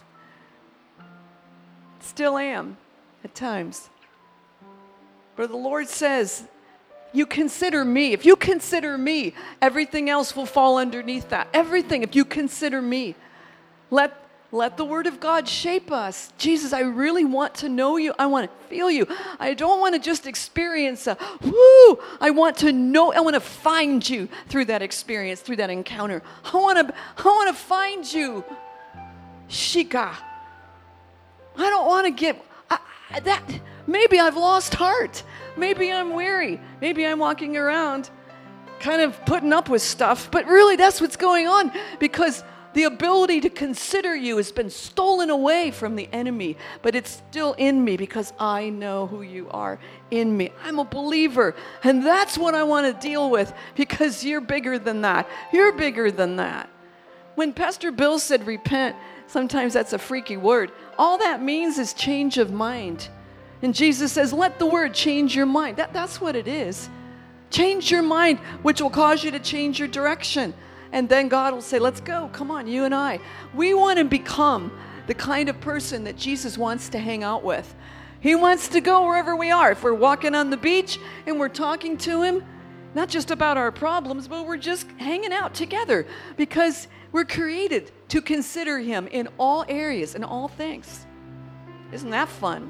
Speaker 2: Still am at times. But the Lord says, you consider me. If you consider me, everything else will fall underneath that. Everything, if you consider me. Let Let the Word of God shape us. Jesus, I really want to know you. I want to feel you. I don't want to just experience a woo. I want to know. I want to find you through that experience, through that encounter. I want to find you. Shika. I don't want to get that. Maybe I've lost heart. Maybe I'm weary. Maybe I'm walking around kind of putting up with stuff. But really, that's what's going on, because the ability to consider you has been stolen away from the enemy, but it's still in me because I know who you are in me. I'm a believer, and that's what I want to deal with, because you're bigger than that. You're bigger than that. When Pastor Bill said repent, sometimes that's a freaky word. All that means is change of mind. And Jesus says, let the word change your mind. That's what it is. Change your mind, which will cause you to change your direction. And then God will say, let's go. Come on, you and I. We want to become the kind of person that Jesus wants to hang out with. He wants to go wherever we are. If we're walking on the beach and we're talking to him, not just about our problems, but we're just hanging out together, because we're created to consider him in all areas, in all things. Isn't that fun?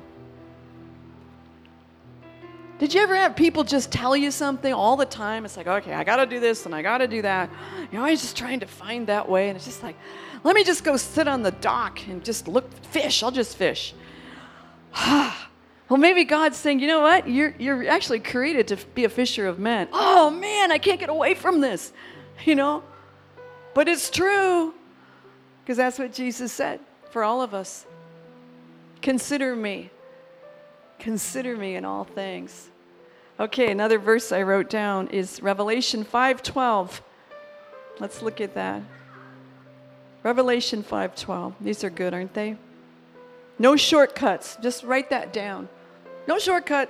Speaker 2: Did you ever have people just tell you something all the time? It's like, okay, I got to do this and I got to do that. You're always just trying to find that way. And it's just like, let me just go sit on the dock and just look, fish. I'll just fish. Well, maybe God's saying, you know what? You're actually created to be a fisher of men. Oh, man, I can't get away from this, you know? But it's true, because that's what Jesus said for all of us. Consider me. Consider me in all things. Okay, another verse I wrote down is Revelation 5:12. Let's look at that. Revelation 5:12. These are good, aren't they? No shortcuts. Just write that down. No shortcut.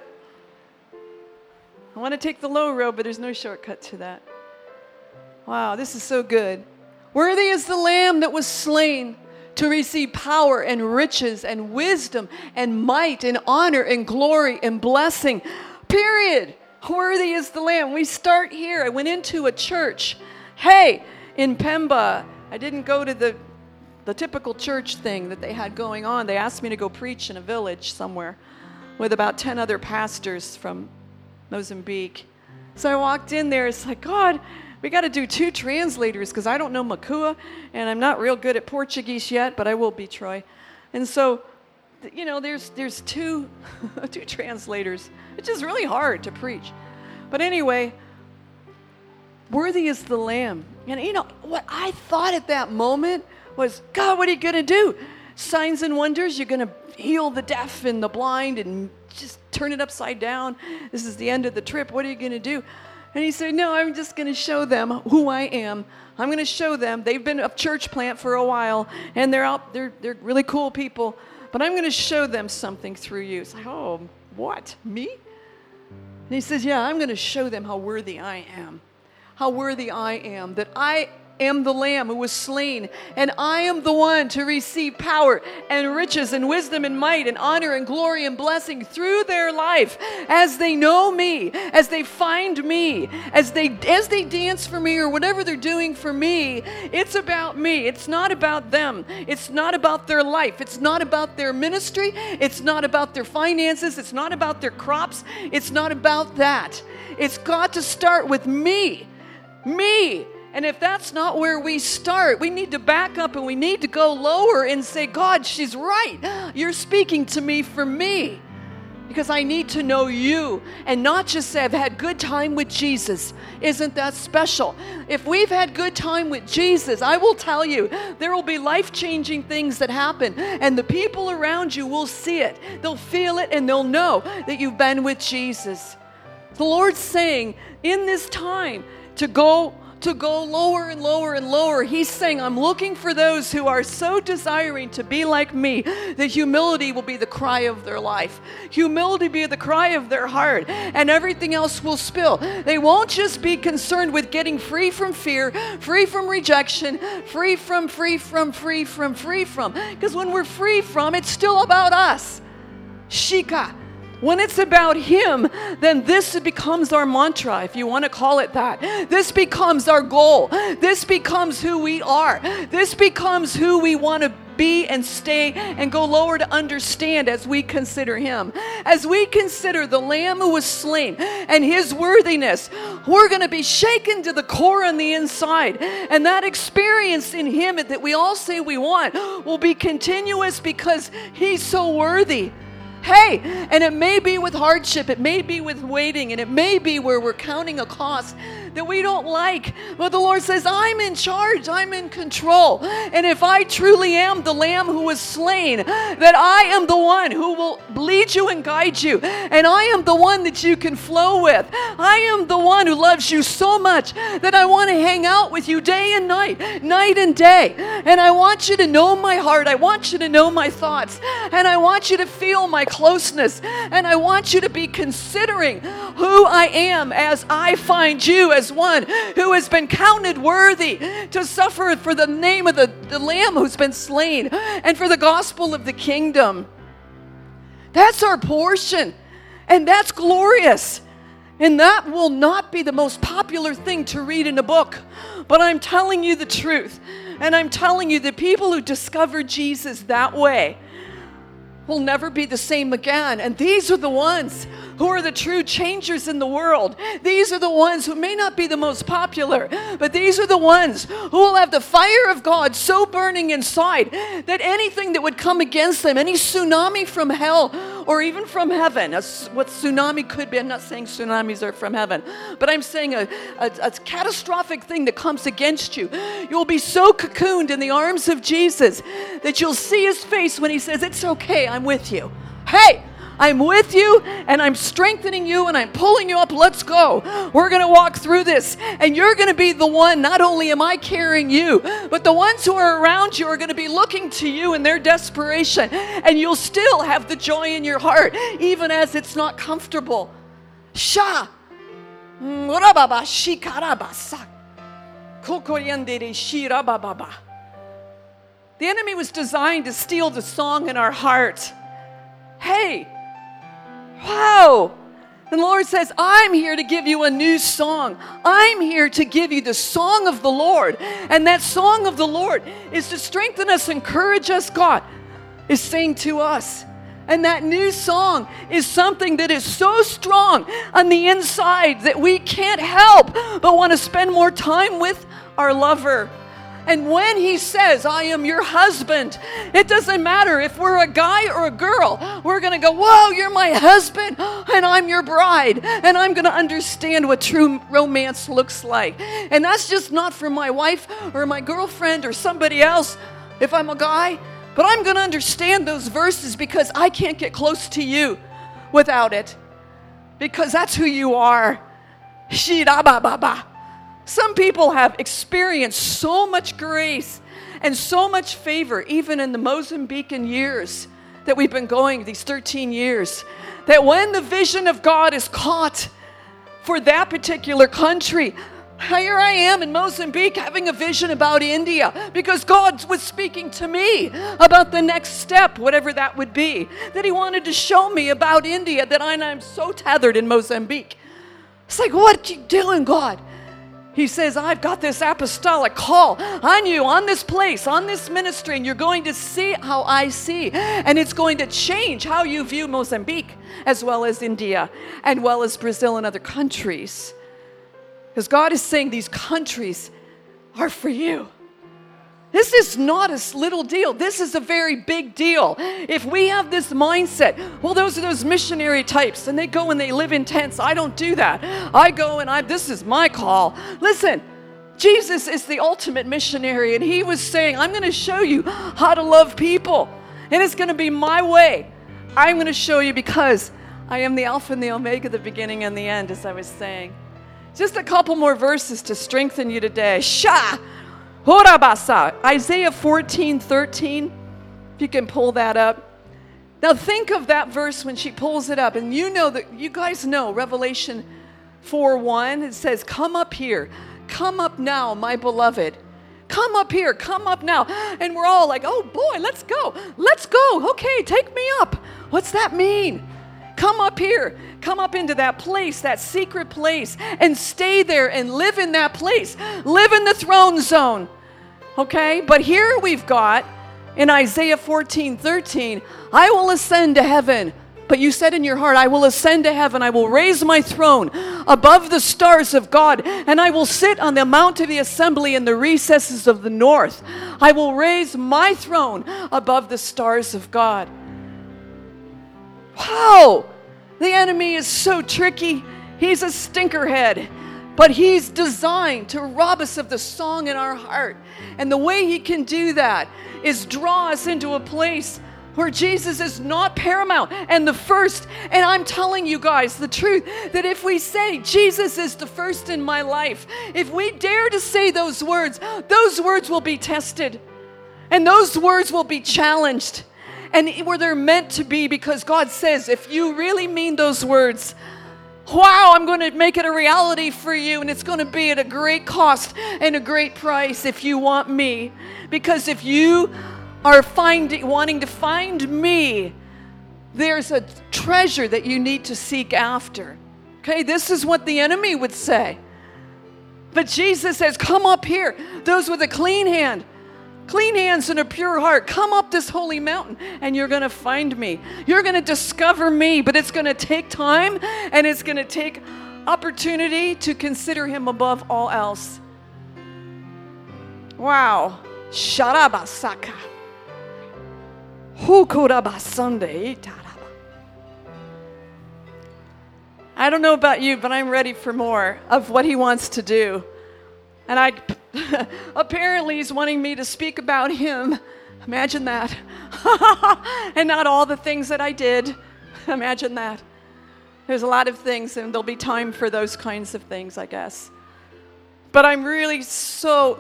Speaker 2: I want to take the low road, but there's no shortcut to that. Wow, this is so good. Worthy is the Lamb that was slain to receive power and riches and wisdom and might and honor and glory and blessing. Period. Worthy is the Lamb. We start here. I went into a church. Hey, in Pemba, I didn't go to the typical church thing that they had going on. They asked me to go preach in a village somewhere with about 10 other pastors from Mozambique. So I walked in there. It's like, God, we got to do 2 translators, because I don't know Makua, and I'm not real good at Portuguese yet, but I will be, Troy. And so, you know, there's 2 translators, which is really hard to preach. But anyway, worthy is the Lamb. And you know, what I thought at that moment was, God, what are you going to do? Signs and wonders? You're going to heal the deaf and the blind and just turn it upside down? This is the end of the trip. What are you going to do? And he said, no, I'm just going to show them who I am. I'm going to show them. They've been a church plant for a while, and they're really cool people, but I'm going to show them something through you. It's like, oh, what, me? And he says, yeah, I'm going to show them how worthy I am. How worthy I am, that I am the Lamb who was slain, and I am the one to receive power and riches and wisdom and might and honor and glory and blessing through their life as they know me, as they find me, as they dance for me or whatever they're doing for me. It's about me. It's not about them. It's not about their life. It's not about their ministry. It's not about their finances. It's not about their crops. It's not about that. It's got to start with me. Me. And if that's not where we start, we need to back up and we need to go lower and say, God, she's right. You're speaking to me for me, because I need to know you, and not just say I've had good time with Jesus. Isn't that special? If we've had good time with Jesus, I will tell you, there will be life-changing things that happen, and the people around you will see it. They'll feel it, and they'll know that you've been with Jesus. The Lord's saying in this time to go lower and lower and lower. He's saying, I'm looking for those who are so desiring to be like me that humility will be the cry of their life. Humility be the cry of their heart, and everything else will spill. They won't just be concerned with getting free from fear, free from rejection, free from. Because when we're free from, it's still about us. Shika. When it's about Him, then this becomes our mantra, if you want to call it that. This becomes our goal. This becomes who we are. This becomes who we want to be and stay and go lower to understand as we consider him. As we consider the Lamb who was slain and his worthiness, we're going to be shaken to the core on the inside. And that experience in him that we all say we want will be continuous because he's so worthy. Hey, and it may be with hardship, it may be with waiting, and it may be where we're counting a cost that we don't like. But the Lord says, I'm in charge, I'm in control. And if I truly am the Lamb who was slain, that I am the one who will lead you and guide you. And I am the one that you can flow with. I am the one who loves you so much that I want to hang out with you day and night, night and day. And I want you to know my heart. I want you to know my thoughts. And I want you to feel my closeness. And I want you to be considering who I am as I find you as one who has been counted worthy to suffer for the name of the Lamb who's been slain and for the gospel of the kingdom. That's our portion. And that's glorious. And that will not be the most popular thing to read in a book. But I'm telling you the truth. And I'm telling you that people who discover Jesus that way will never be the same again. And these are the ones who are the true changers in the world. These are the ones who may not be the most popular, but these are the ones who will have the fire of God so burning inside that anything that would come against them, any tsunami from hell or even from heaven, what tsunami could be, I'm not saying tsunamis are from heaven, but I'm saying a catastrophic thing that comes against you, you'll be so cocooned in the arms of Jesus that you'll see his face when he says, it's okay, I'm with you. Hey, I'm with you and I'm strengthening you and I'm pulling you up. Let's go. We're going to walk through this and you're going to be the one. Not only am I carrying you, but the ones who are around you are going to be looking to you in their desperation, and you'll still have the joy in your heart even as it's not comfortable. Sha. The enemy was designed to steal the song in our heart. Hey, wow. And the Lord says, I'm here to give you a new song. I'm here to give you the song of the Lord. And that song of the Lord is to strengthen us, encourage us. God is saying to us. And that new song is something that is so strong on the inside that we can't help but want to spend more time with our lover. And when he says, I am your husband, it doesn't matter if we're a guy or a girl. We're going to go, whoa, you're my husband, and I'm your bride. And I'm going to understand what true romance looks like. And that's just not for my wife or my girlfriend or somebody else if I'm a guy. But I'm going to understand those verses because I can't get close to you without it. Because that's who you are. Shirabababa. Some people have experienced so much grace and so much favor, even in the Mozambican years that we've been going, these 13 years, that when the vision of God is caught for that particular country, here I am in Mozambique having a vision about India because God was speaking to me about the next step, whatever that would be, that he wanted to show me about India, that I'm so tethered in Mozambique. It's like, what are you doing, God? He says, I've got this apostolic call on you, on this place, on this ministry, and you're going to see how I see. And it's going to change how you view Mozambique, as well as India, and well as Brazil and other countries. Because God is saying these countries are for you. This is not a little deal. This is a very big deal. If we have this mindset, well, those are those missionary types, and they go and they live in tents. I don't do that. I go and this is my call. Listen, Jesus is the ultimate missionary, and he was saying, I'm going to show you how to love people, and it's going to be my way. I'm going to show you because I am the Alpha and the Omega, the beginning and the end, as I was saying. Just a couple more verses to strengthen you today. Shah! Isaiah 14:13, if you can pull that up. Now think of that verse when she pulls it up, and you know that you guys know Revelation 4:1. It says, come up here, come up now, my beloved. Come up here, come up now. And we're all like, oh boy, let's go. Okay, take me up. What's that mean? Come up here. Come up into that place, that secret place, and stay there and live in that place. Live in the throne zone. Okay? But here we've got in Isaiah 14:13, I will ascend to heaven. But you said in your heart, I will ascend to heaven. I will raise my throne above the stars of God, and I will sit on the mount of the assembly in the recesses of the north. I will raise my throne above the stars of God. Wow! The enemy is so tricky. He's a stinkerhead. But he's designed to rob us of the song in our heart. And the way he can do that is draw us into a place where Jesus is not paramount and the first. And I'm telling you guys the truth, that if we say Jesus is the first in my life, if we dare to say those words will be tested. And those words will be challenged. And where they're meant to be, because God says, if you really mean those words, wow, I'm going to make it a reality for you, and it's going to be at a great cost and a great price if you want me. Because if you are wanting to find me, there's a treasure that you need to seek after. Okay, this is what the enemy would say. But Jesus says, come up here. Those with a clean hands and a pure heart, come up this holy mountain and you're going to find me. You're going to discover me, but it's going to take time and it's going to take opportunity to consider him above all else. Wow. Sharabasaka. Hukurabasande. I don't know about you, but I'm ready for more of what he wants to do. And apparently he's wanting me to speak about him. Imagine that. And not all the things that I did. Imagine that. There's a lot of things, and there'll be time for those kinds of things, I guess. But I'm really so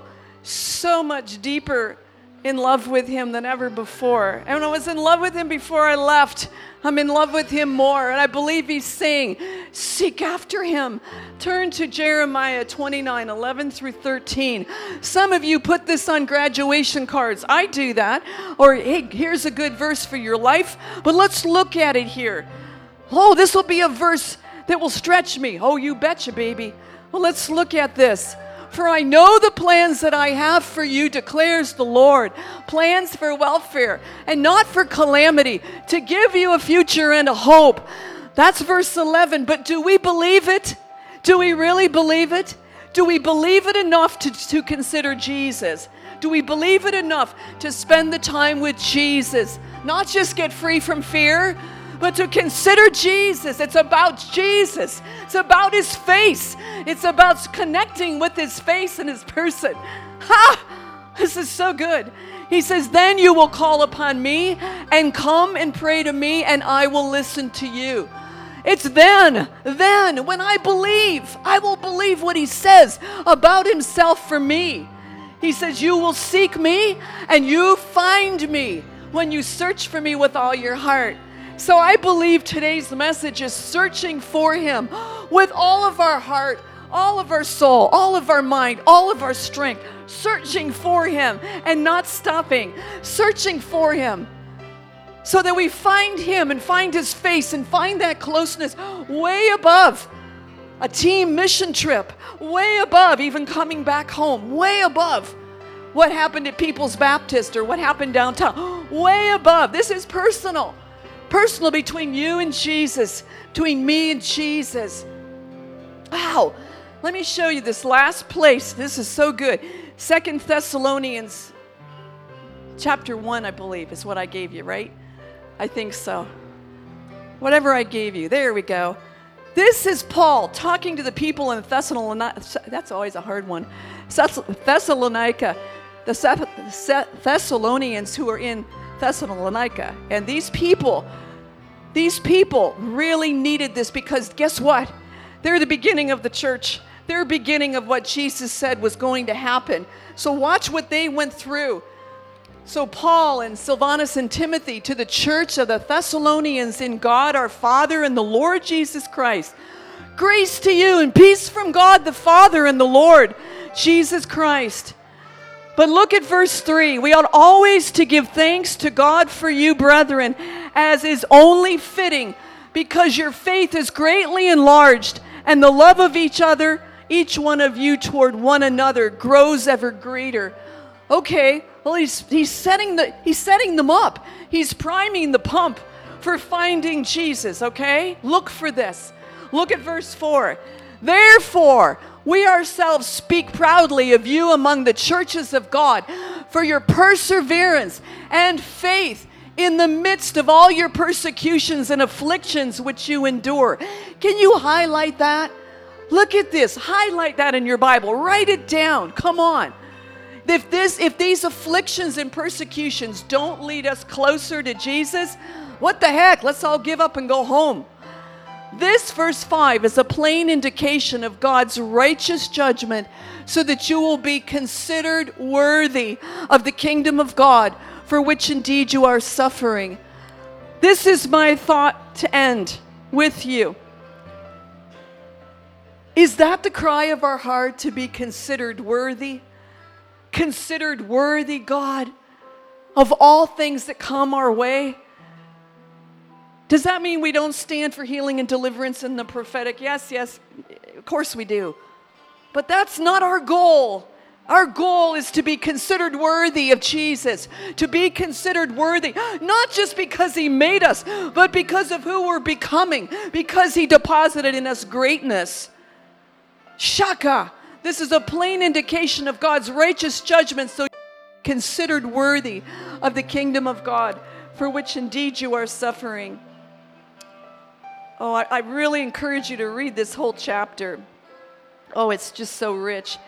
Speaker 2: much deeper in love with him than ever before. And when I was in love with him before I left, I'm in love with him more. And I believe he's saying, seek after him. Turn to Jeremiah 29:11 through 13. Some of you put this on graduation cards. I do that. Or, hey, here's a good verse for your life. But let's look at it here. Oh, this will be a verse that will stretch me. Oh, you betcha, baby. Well, let's look at this. For I know the plans that I have for you, declares the Lord. Plans for welfare and not for calamity, to give you a future and a hope. That's verse 11. But do we believe it? Do we really believe it? Do we believe it enough to consider Jesus? Do we believe it enough to spend the time with Jesus? Not just get free from fear, but to consider Jesus. It's about Jesus. It's about his face. It's about connecting with his face and his person. Ha! This is so good. He says, then you will call upon me and come and pray to me, and I will listen to you. It's then when I will believe what he says about himself for me. He says, you will seek me and you find me when you search for me with all your heart. So I believe today's message is searching for him with all of our heart, all of our soul, all of our mind, all of our strength, searching for him and not stopping, searching for him so that we find him and find his face and find that closeness way above a team mission trip, way above even coming back home, way above what happened at People's Baptist or what happened downtown, way above. This is personal. Personal between you and Jesus, between me and Jesus. Wow. Let me show you this last place. This is so good. 2 Thessalonians chapter 1, I believe, is what I gave you, right? I think so. Whatever I gave you. There we go. This is Paul talking to the people in Thessalonica. That's always a hard one. Thessalonica. The Thessalonians who are in Thessalonica. And these people really needed this because guess what? They're the beginning of the church. They're the beginning of what Jesus said was going to happen. So watch what they went through. So Paul and Silvanus and Timothy to the church of the Thessalonians in God our Father and the Lord Jesus Christ. Grace to you and peace from God the Father and the Lord Jesus Christ. But look at verse 3. We ought always to give thanks to God for you, brethren, as is only fitting, because your faith is greatly enlarged, and the love of each other, each one of you toward one another, grows ever greater. Okay, Well, he's setting them up. He's priming the pump for finding Jesus, okay? Look for this. Look at verse 4. Therefore, we ourselves speak proudly of you among the churches of God for your perseverance and faith in the midst of all your persecutions and afflictions which you endure. Can you highlight that? Look at this. Highlight that in your Bible. Write it down. Come on. If these afflictions and persecutions don't lead us closer to Jesus, what the heck? Let's all give up and go home. This verse 5 is a plain indication of God's righteous judgment so that you will be considered worthy of the kingdom of God, for which indeed you are suffering. This is my thought to end with you. Is that the cry of our heart, to be considered worthy? Considered worthy, God, of all things that come our way? Does that mean we don't stand for healing and deliverance in the prophetic? Yes, of course we do. But that's not our goal. Our goal is to be considered worthy of Jesus, to be considered worthy, not just because he made us, but because of who we're becoming, because he deposited in us greatness. Shaka. This is a plain indication of God's righteous judgment, so considered worthy of the kingdom of God, for which indeed you are suffering. Oh, I really encourage you to read this whole chapter. Oh, it's just so rich.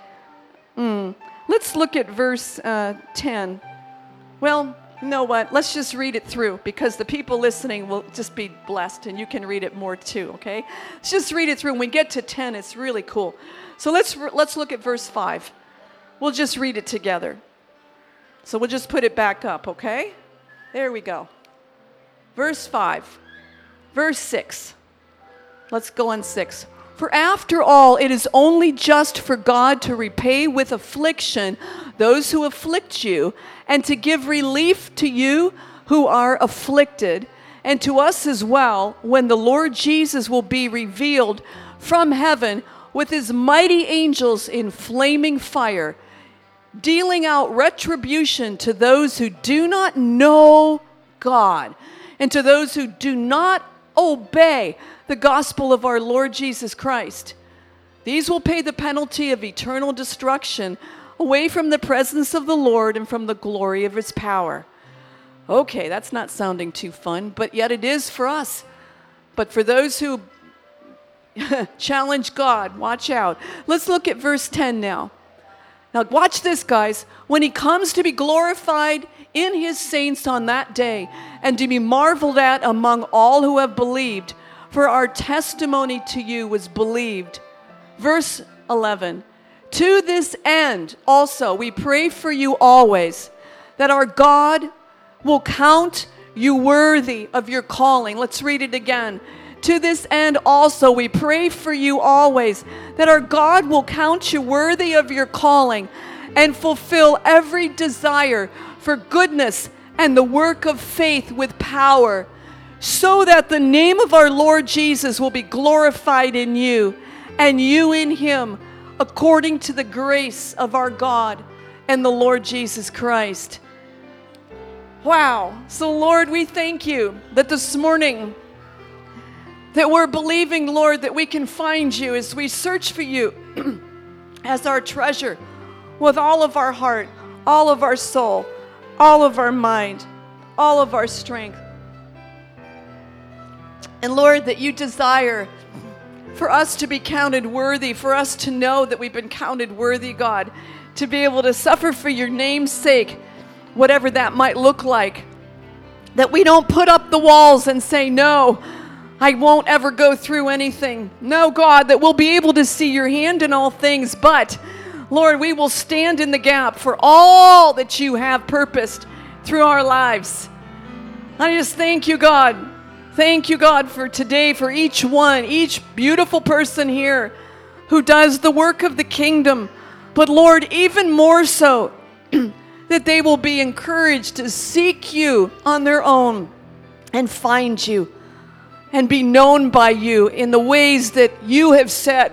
Speaker 2: Let's look at verse 10. Well, you know what? Let's just read it through, because the people listening will just be blessed, and you can read it more too, okay? Let's just read it through. When we get to 10, it's really cool. So let's look at verse 5. We'll just read it together. So we'll just put it back up, okay? There we go. Verse 5. Verse 6. Let's go on 6. For after all, it is only just for God to repay with affliction those who afflict you, and to give relief to you who are afflicted, and to us as well, when the Lord Jesus will be revealed from heaven with his mighty angels in flaming fire, dealing out retribution to those who do not know God, and to those who do not obey the gospel of our Lord Jesus Christ. These will pay the penalty of eternal destruction away from the presence of the Lord and from the glory of his power. Okay, that's not sounding too fun, but yet it is for us. But for those who challenge God, watch out. Let's look at verse 10 now. Now watch this, guys. When he comes to be glorified in his saints on that day, and to be marveled at among all who have believed, for our testimony to you was believed. Verse 11. To this end also we pray for you always, that our God will count you worthy of your calling. Let's read it again. To this end also we pray for you always, that our God will count you worthy of your calling, and fulfill every desire for goodness and the work of faith with power, so that the name of our Lord Jesus will be glorified in you, and you in him, according to the grace of our God and the Lord Jesus Christ. Wow. So Lord, we thank you that this morning that we're believing, Lord, that we can find you as we search for you as our treasure with all of our heart, all of our soul, all of our mind, all of our strength. And Lord, that you desire for us to be counted worthy, for us to know that we've been counted worthy, God, to be able to suffer for your name's sake, whatever that might look like. That we don't put up the walls and say, no, I won't ever go through anything. No, God, that we'll be able to see your hand in all things, but Lord, we will stand in the gap for all that you have purposed through our lives. I just thank you, God. Thank you, God, for today, for each one, each beautiful person here who does the work of the kingdom. But Lord, even more so, that they will be encouraged to seek you on their own and find you and be known by you in the ways that you have said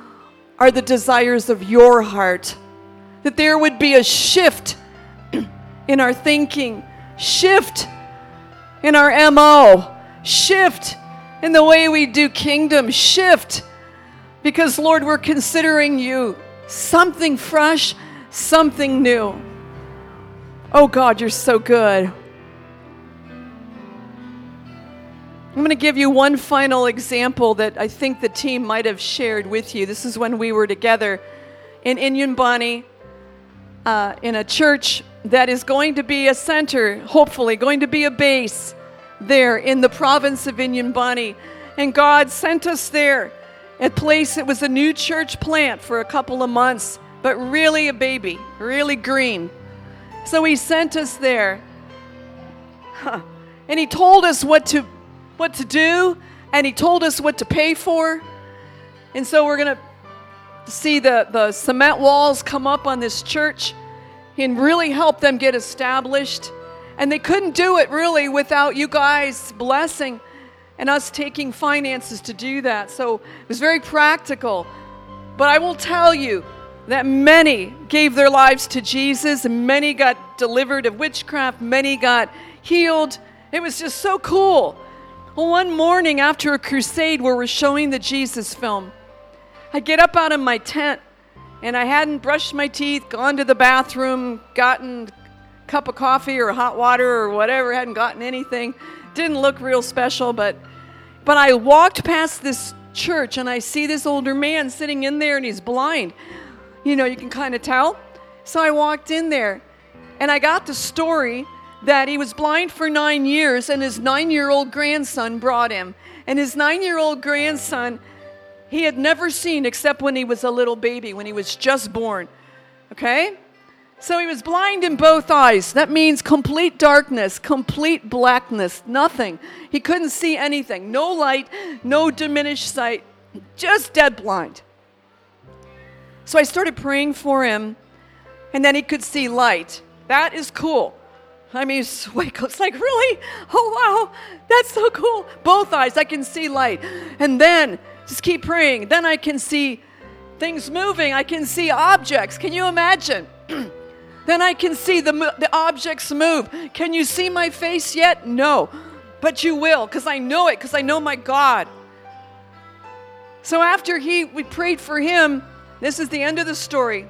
Speaker 2: are the desires of your heart. That there would be a shift in our thinking, shift in our MO, shift in the way we do kingdom, shift. Because, Lord, we're considering you something fresh, something new. Oh, God, you're so good. I'm going to give you one final example that I think the team might have shared with you. This is when we were together in Inyumbani, in a church that is going to be a center, hopefully, going to be a base there in the province of Inyumbani. And God sent us there. At place, it was a new church plant for a couple of months, but really a baby, really green. So he sent us there. And he told us what to do, and he told us what to pay for. And so we're going to see the cement walls come up on this church and really help them get established. And they couldn't do it really without you guys blessing and us taking finances to do that. So it was very practical. But I will tell you that many gave their lives to Jesus, and many got delivered of witchcraft, many got healed. It was just so cool. Well, one morning after a crusade where we're showing the Jesus film, I get up out of my tent, and I hadn't brushed my teeth, gone to the bathroom, gotten a cup of coffee or hot water or whatever, hadn't gotten anything. Didn't look real special, but I walked past this church, and I see this older man sitting in there, and he's blind. You know, you can kind of tell. So I walked in there, and I got the story that he was blind for 9 years, and his 9-year-old grandson brought him. And his 9-year-old grandson, he had never seen except when he was a little baby, when he was just born. Okay? So he was blind in both eyes. That means complete darkness, complete blackness, nothing. He couldn't see anything. No light, no diminished sight, just dead blind. So I started praying for him, and then he could see light. That is cool. I mean, it's like, really? Oh, wow, that's so cool. Both eyes, I can see light. And then, just keep praying. Then I can see things moving. I can see objects. Can you imagine? Then I can see the objects move. Can you see my face yet? No. But you will, because I know it, because I know my God. So after we prayed for him, this is the end of the story.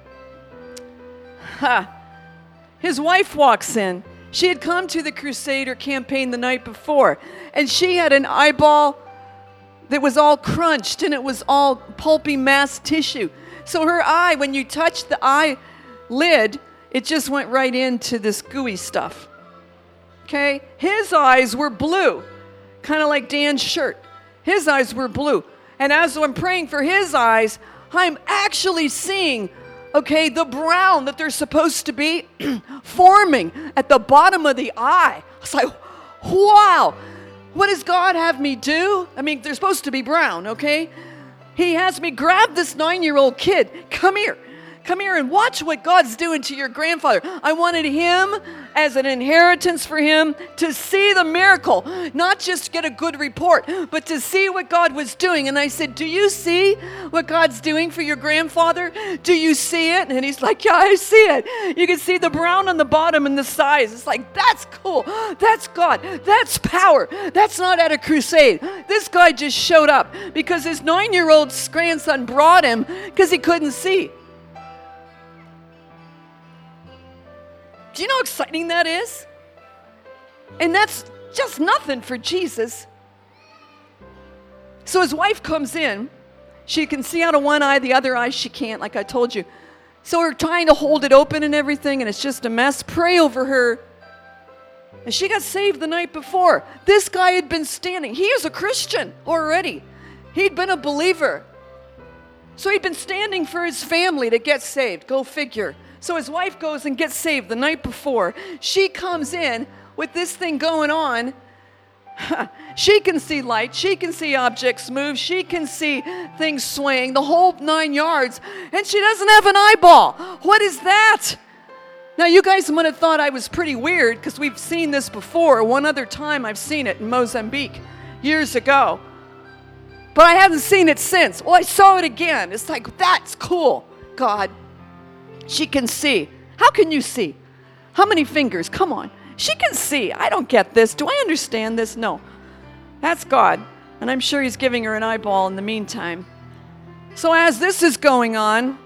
Speaker 2: His wife walks in. She had come to the Crusader campaign the night before, and she had an eyeball that was all crunched, and it was all pulpy mass tissue. So her eye, when you touched the eyelid, it just went right into this gooey stuff. Okay? His eyes were blue, kind of like Dan's shirt. His eyes were blue. And as I'm praying for his eyes, I'm actually seeing, okay, the brown that they're supposed to be forming at the bottom of the eye. I was like, wow, what does God have me do? I mean, they're supposed to be brown, okay? He has me grab this 9-year-old kid. Come here and watch what God's doing to your grandfather. I wanted him as an inheritance for him to see the miracle, not just get a good report, but to see what God was doing. And I said, do you see what God's doing for your grandfather? Do you see it? And he's like, yeah, I see it. You can see the brown on the bottom and the size. It's like, that's cool. That's God. That's power. That's not at a crusade. This guy just showed up because his 9-year-old grandson brought him because he couldn't see. Do you know how exciting that is? And that's just nothing for Jesus. So his wife comes in. She can see out of one eye, the other eye she can't, like I told you. So we're trying to hold it open and everything, and it's just a mess. Pray over her. And she got saved the night before. This guy had been standing. He is a Christian already. He'd been a believer. So he'd been standing for his family to get saved. Go figure. So his wife goes and gets saved the night before. She comes in with this thing going on. She can see light. She can see objects move. She can see things swaying, the whole 9 yards. And she doesn't have an eyeball. What is that? Now, you guys might have thought I was pretty weird because we've seen this before. One other time I've seen it in Mozambique years ago. But I haven't seen it since. Well, I saw it again. It's like, that's cool, God. She can see. How can you see? How many fingers? Come on. She can see. I don't get this. Do I understand this? No. That's God. And I'm sure he's giving her an eyeball in the meantime. So as this is going on,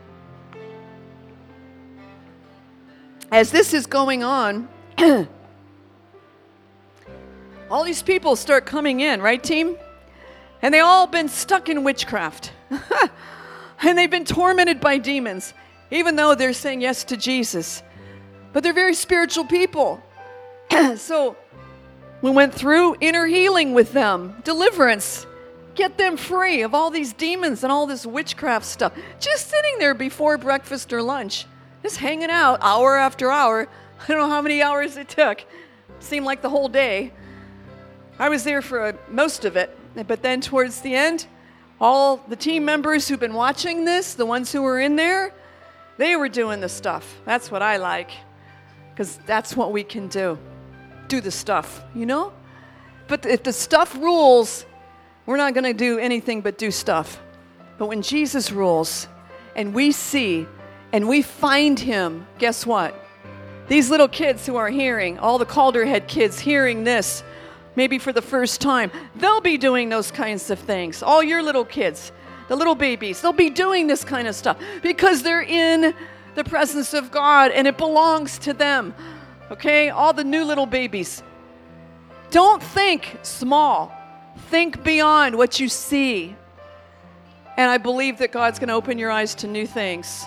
Speaker 2: all these people start coming in, right, team? And they all been stuck in witchcraft. And they've been tormented by demons, even though they're saying yes to Jesus. But they're very spiritual people. So we went through inner healing with them, deliverance, get them free of all these demons and all this witchcraft stuff. Just sitting there before breakfast or lunch, just hanging out hour after hour. I don't know how many hours it took. Seemed like the whole day. I was there for most of it. But then towards the end, all the team members who've been watching this, the ones who were in there, they were doing the stuff. That's what I like, because that's what we can do. Do the stuff, you know? But if the stuff rules, we're not going to do anything but do stuff. But when Jesus rules and we see and we find him, guess what? These little kids who are hearing, all the Calderhead kids hearing this, maybe for the first time, they'll be doing those kinds of things. All your little kids, the little babies, they'll be doing this kind of stuff because they're in the presence of God and it belongs to them. Okay? All the new little babies. Don't think small. Think beyond what you see. And I believe that God's going to open your eyes to new things.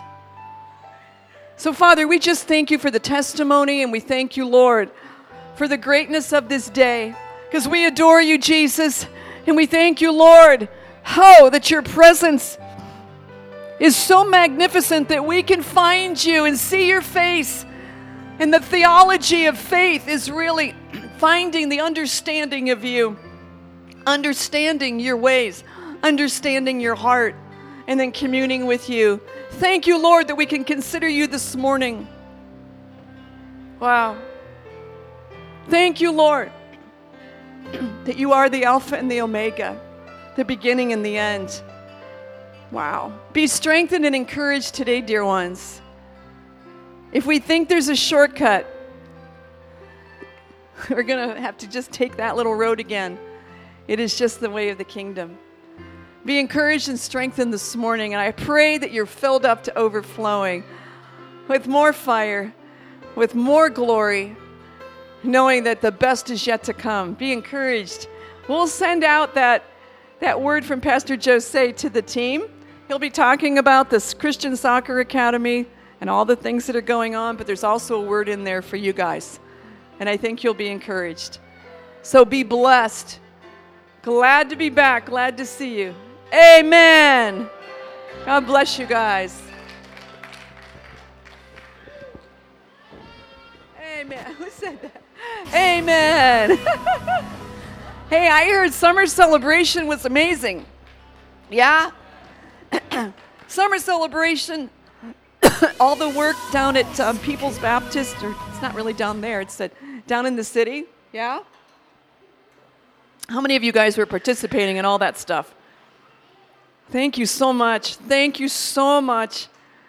Speaker 2: So, Father, we just thank you for the testimony, and we thank you, Lord, for the greatness of this day, because we adore you, Jesus, and we thank you, Lord, that your presence is so magnificent that we can find you and see your face. And the theology of faith is really finding the understanding of you, understanding your ways, understanding your heart, and then communing with you. Thank you, Lord, that we can consider you this morning. Wow. Thank you, Lord, that you are the Alpha and the Omega, the beginning and the end. Wow. Be strengthened and encouraged today, dear ones. If we think there's a shortcut, we're going to have to just take that little road again. It is just the way of the kingdom. Be encouraged and strengthened this morning, and I pray that you're filled up to overflowing with more fire, with more glory, knowing that the best is yet to come. Be encouraged. We'll send out that word from Pastor Jose to the team. He'll be talking about this Christian Soccer Academy and all the things that are going on, but there's also a word in there for you guys, and I think you'll be encouraged. So be blessed. Glad to be back. Glad to see you. Amen. God bless you guys. Amen. Who said that? Amen. Hey, I heard summer celebration was amazing. Yeah? Summer celebration, all the work down at People's Baptist, or it's not really down there, it's down in the city. Yeah? How many of you guys were participating in all that stuff? Thank you so much. Thank you so much.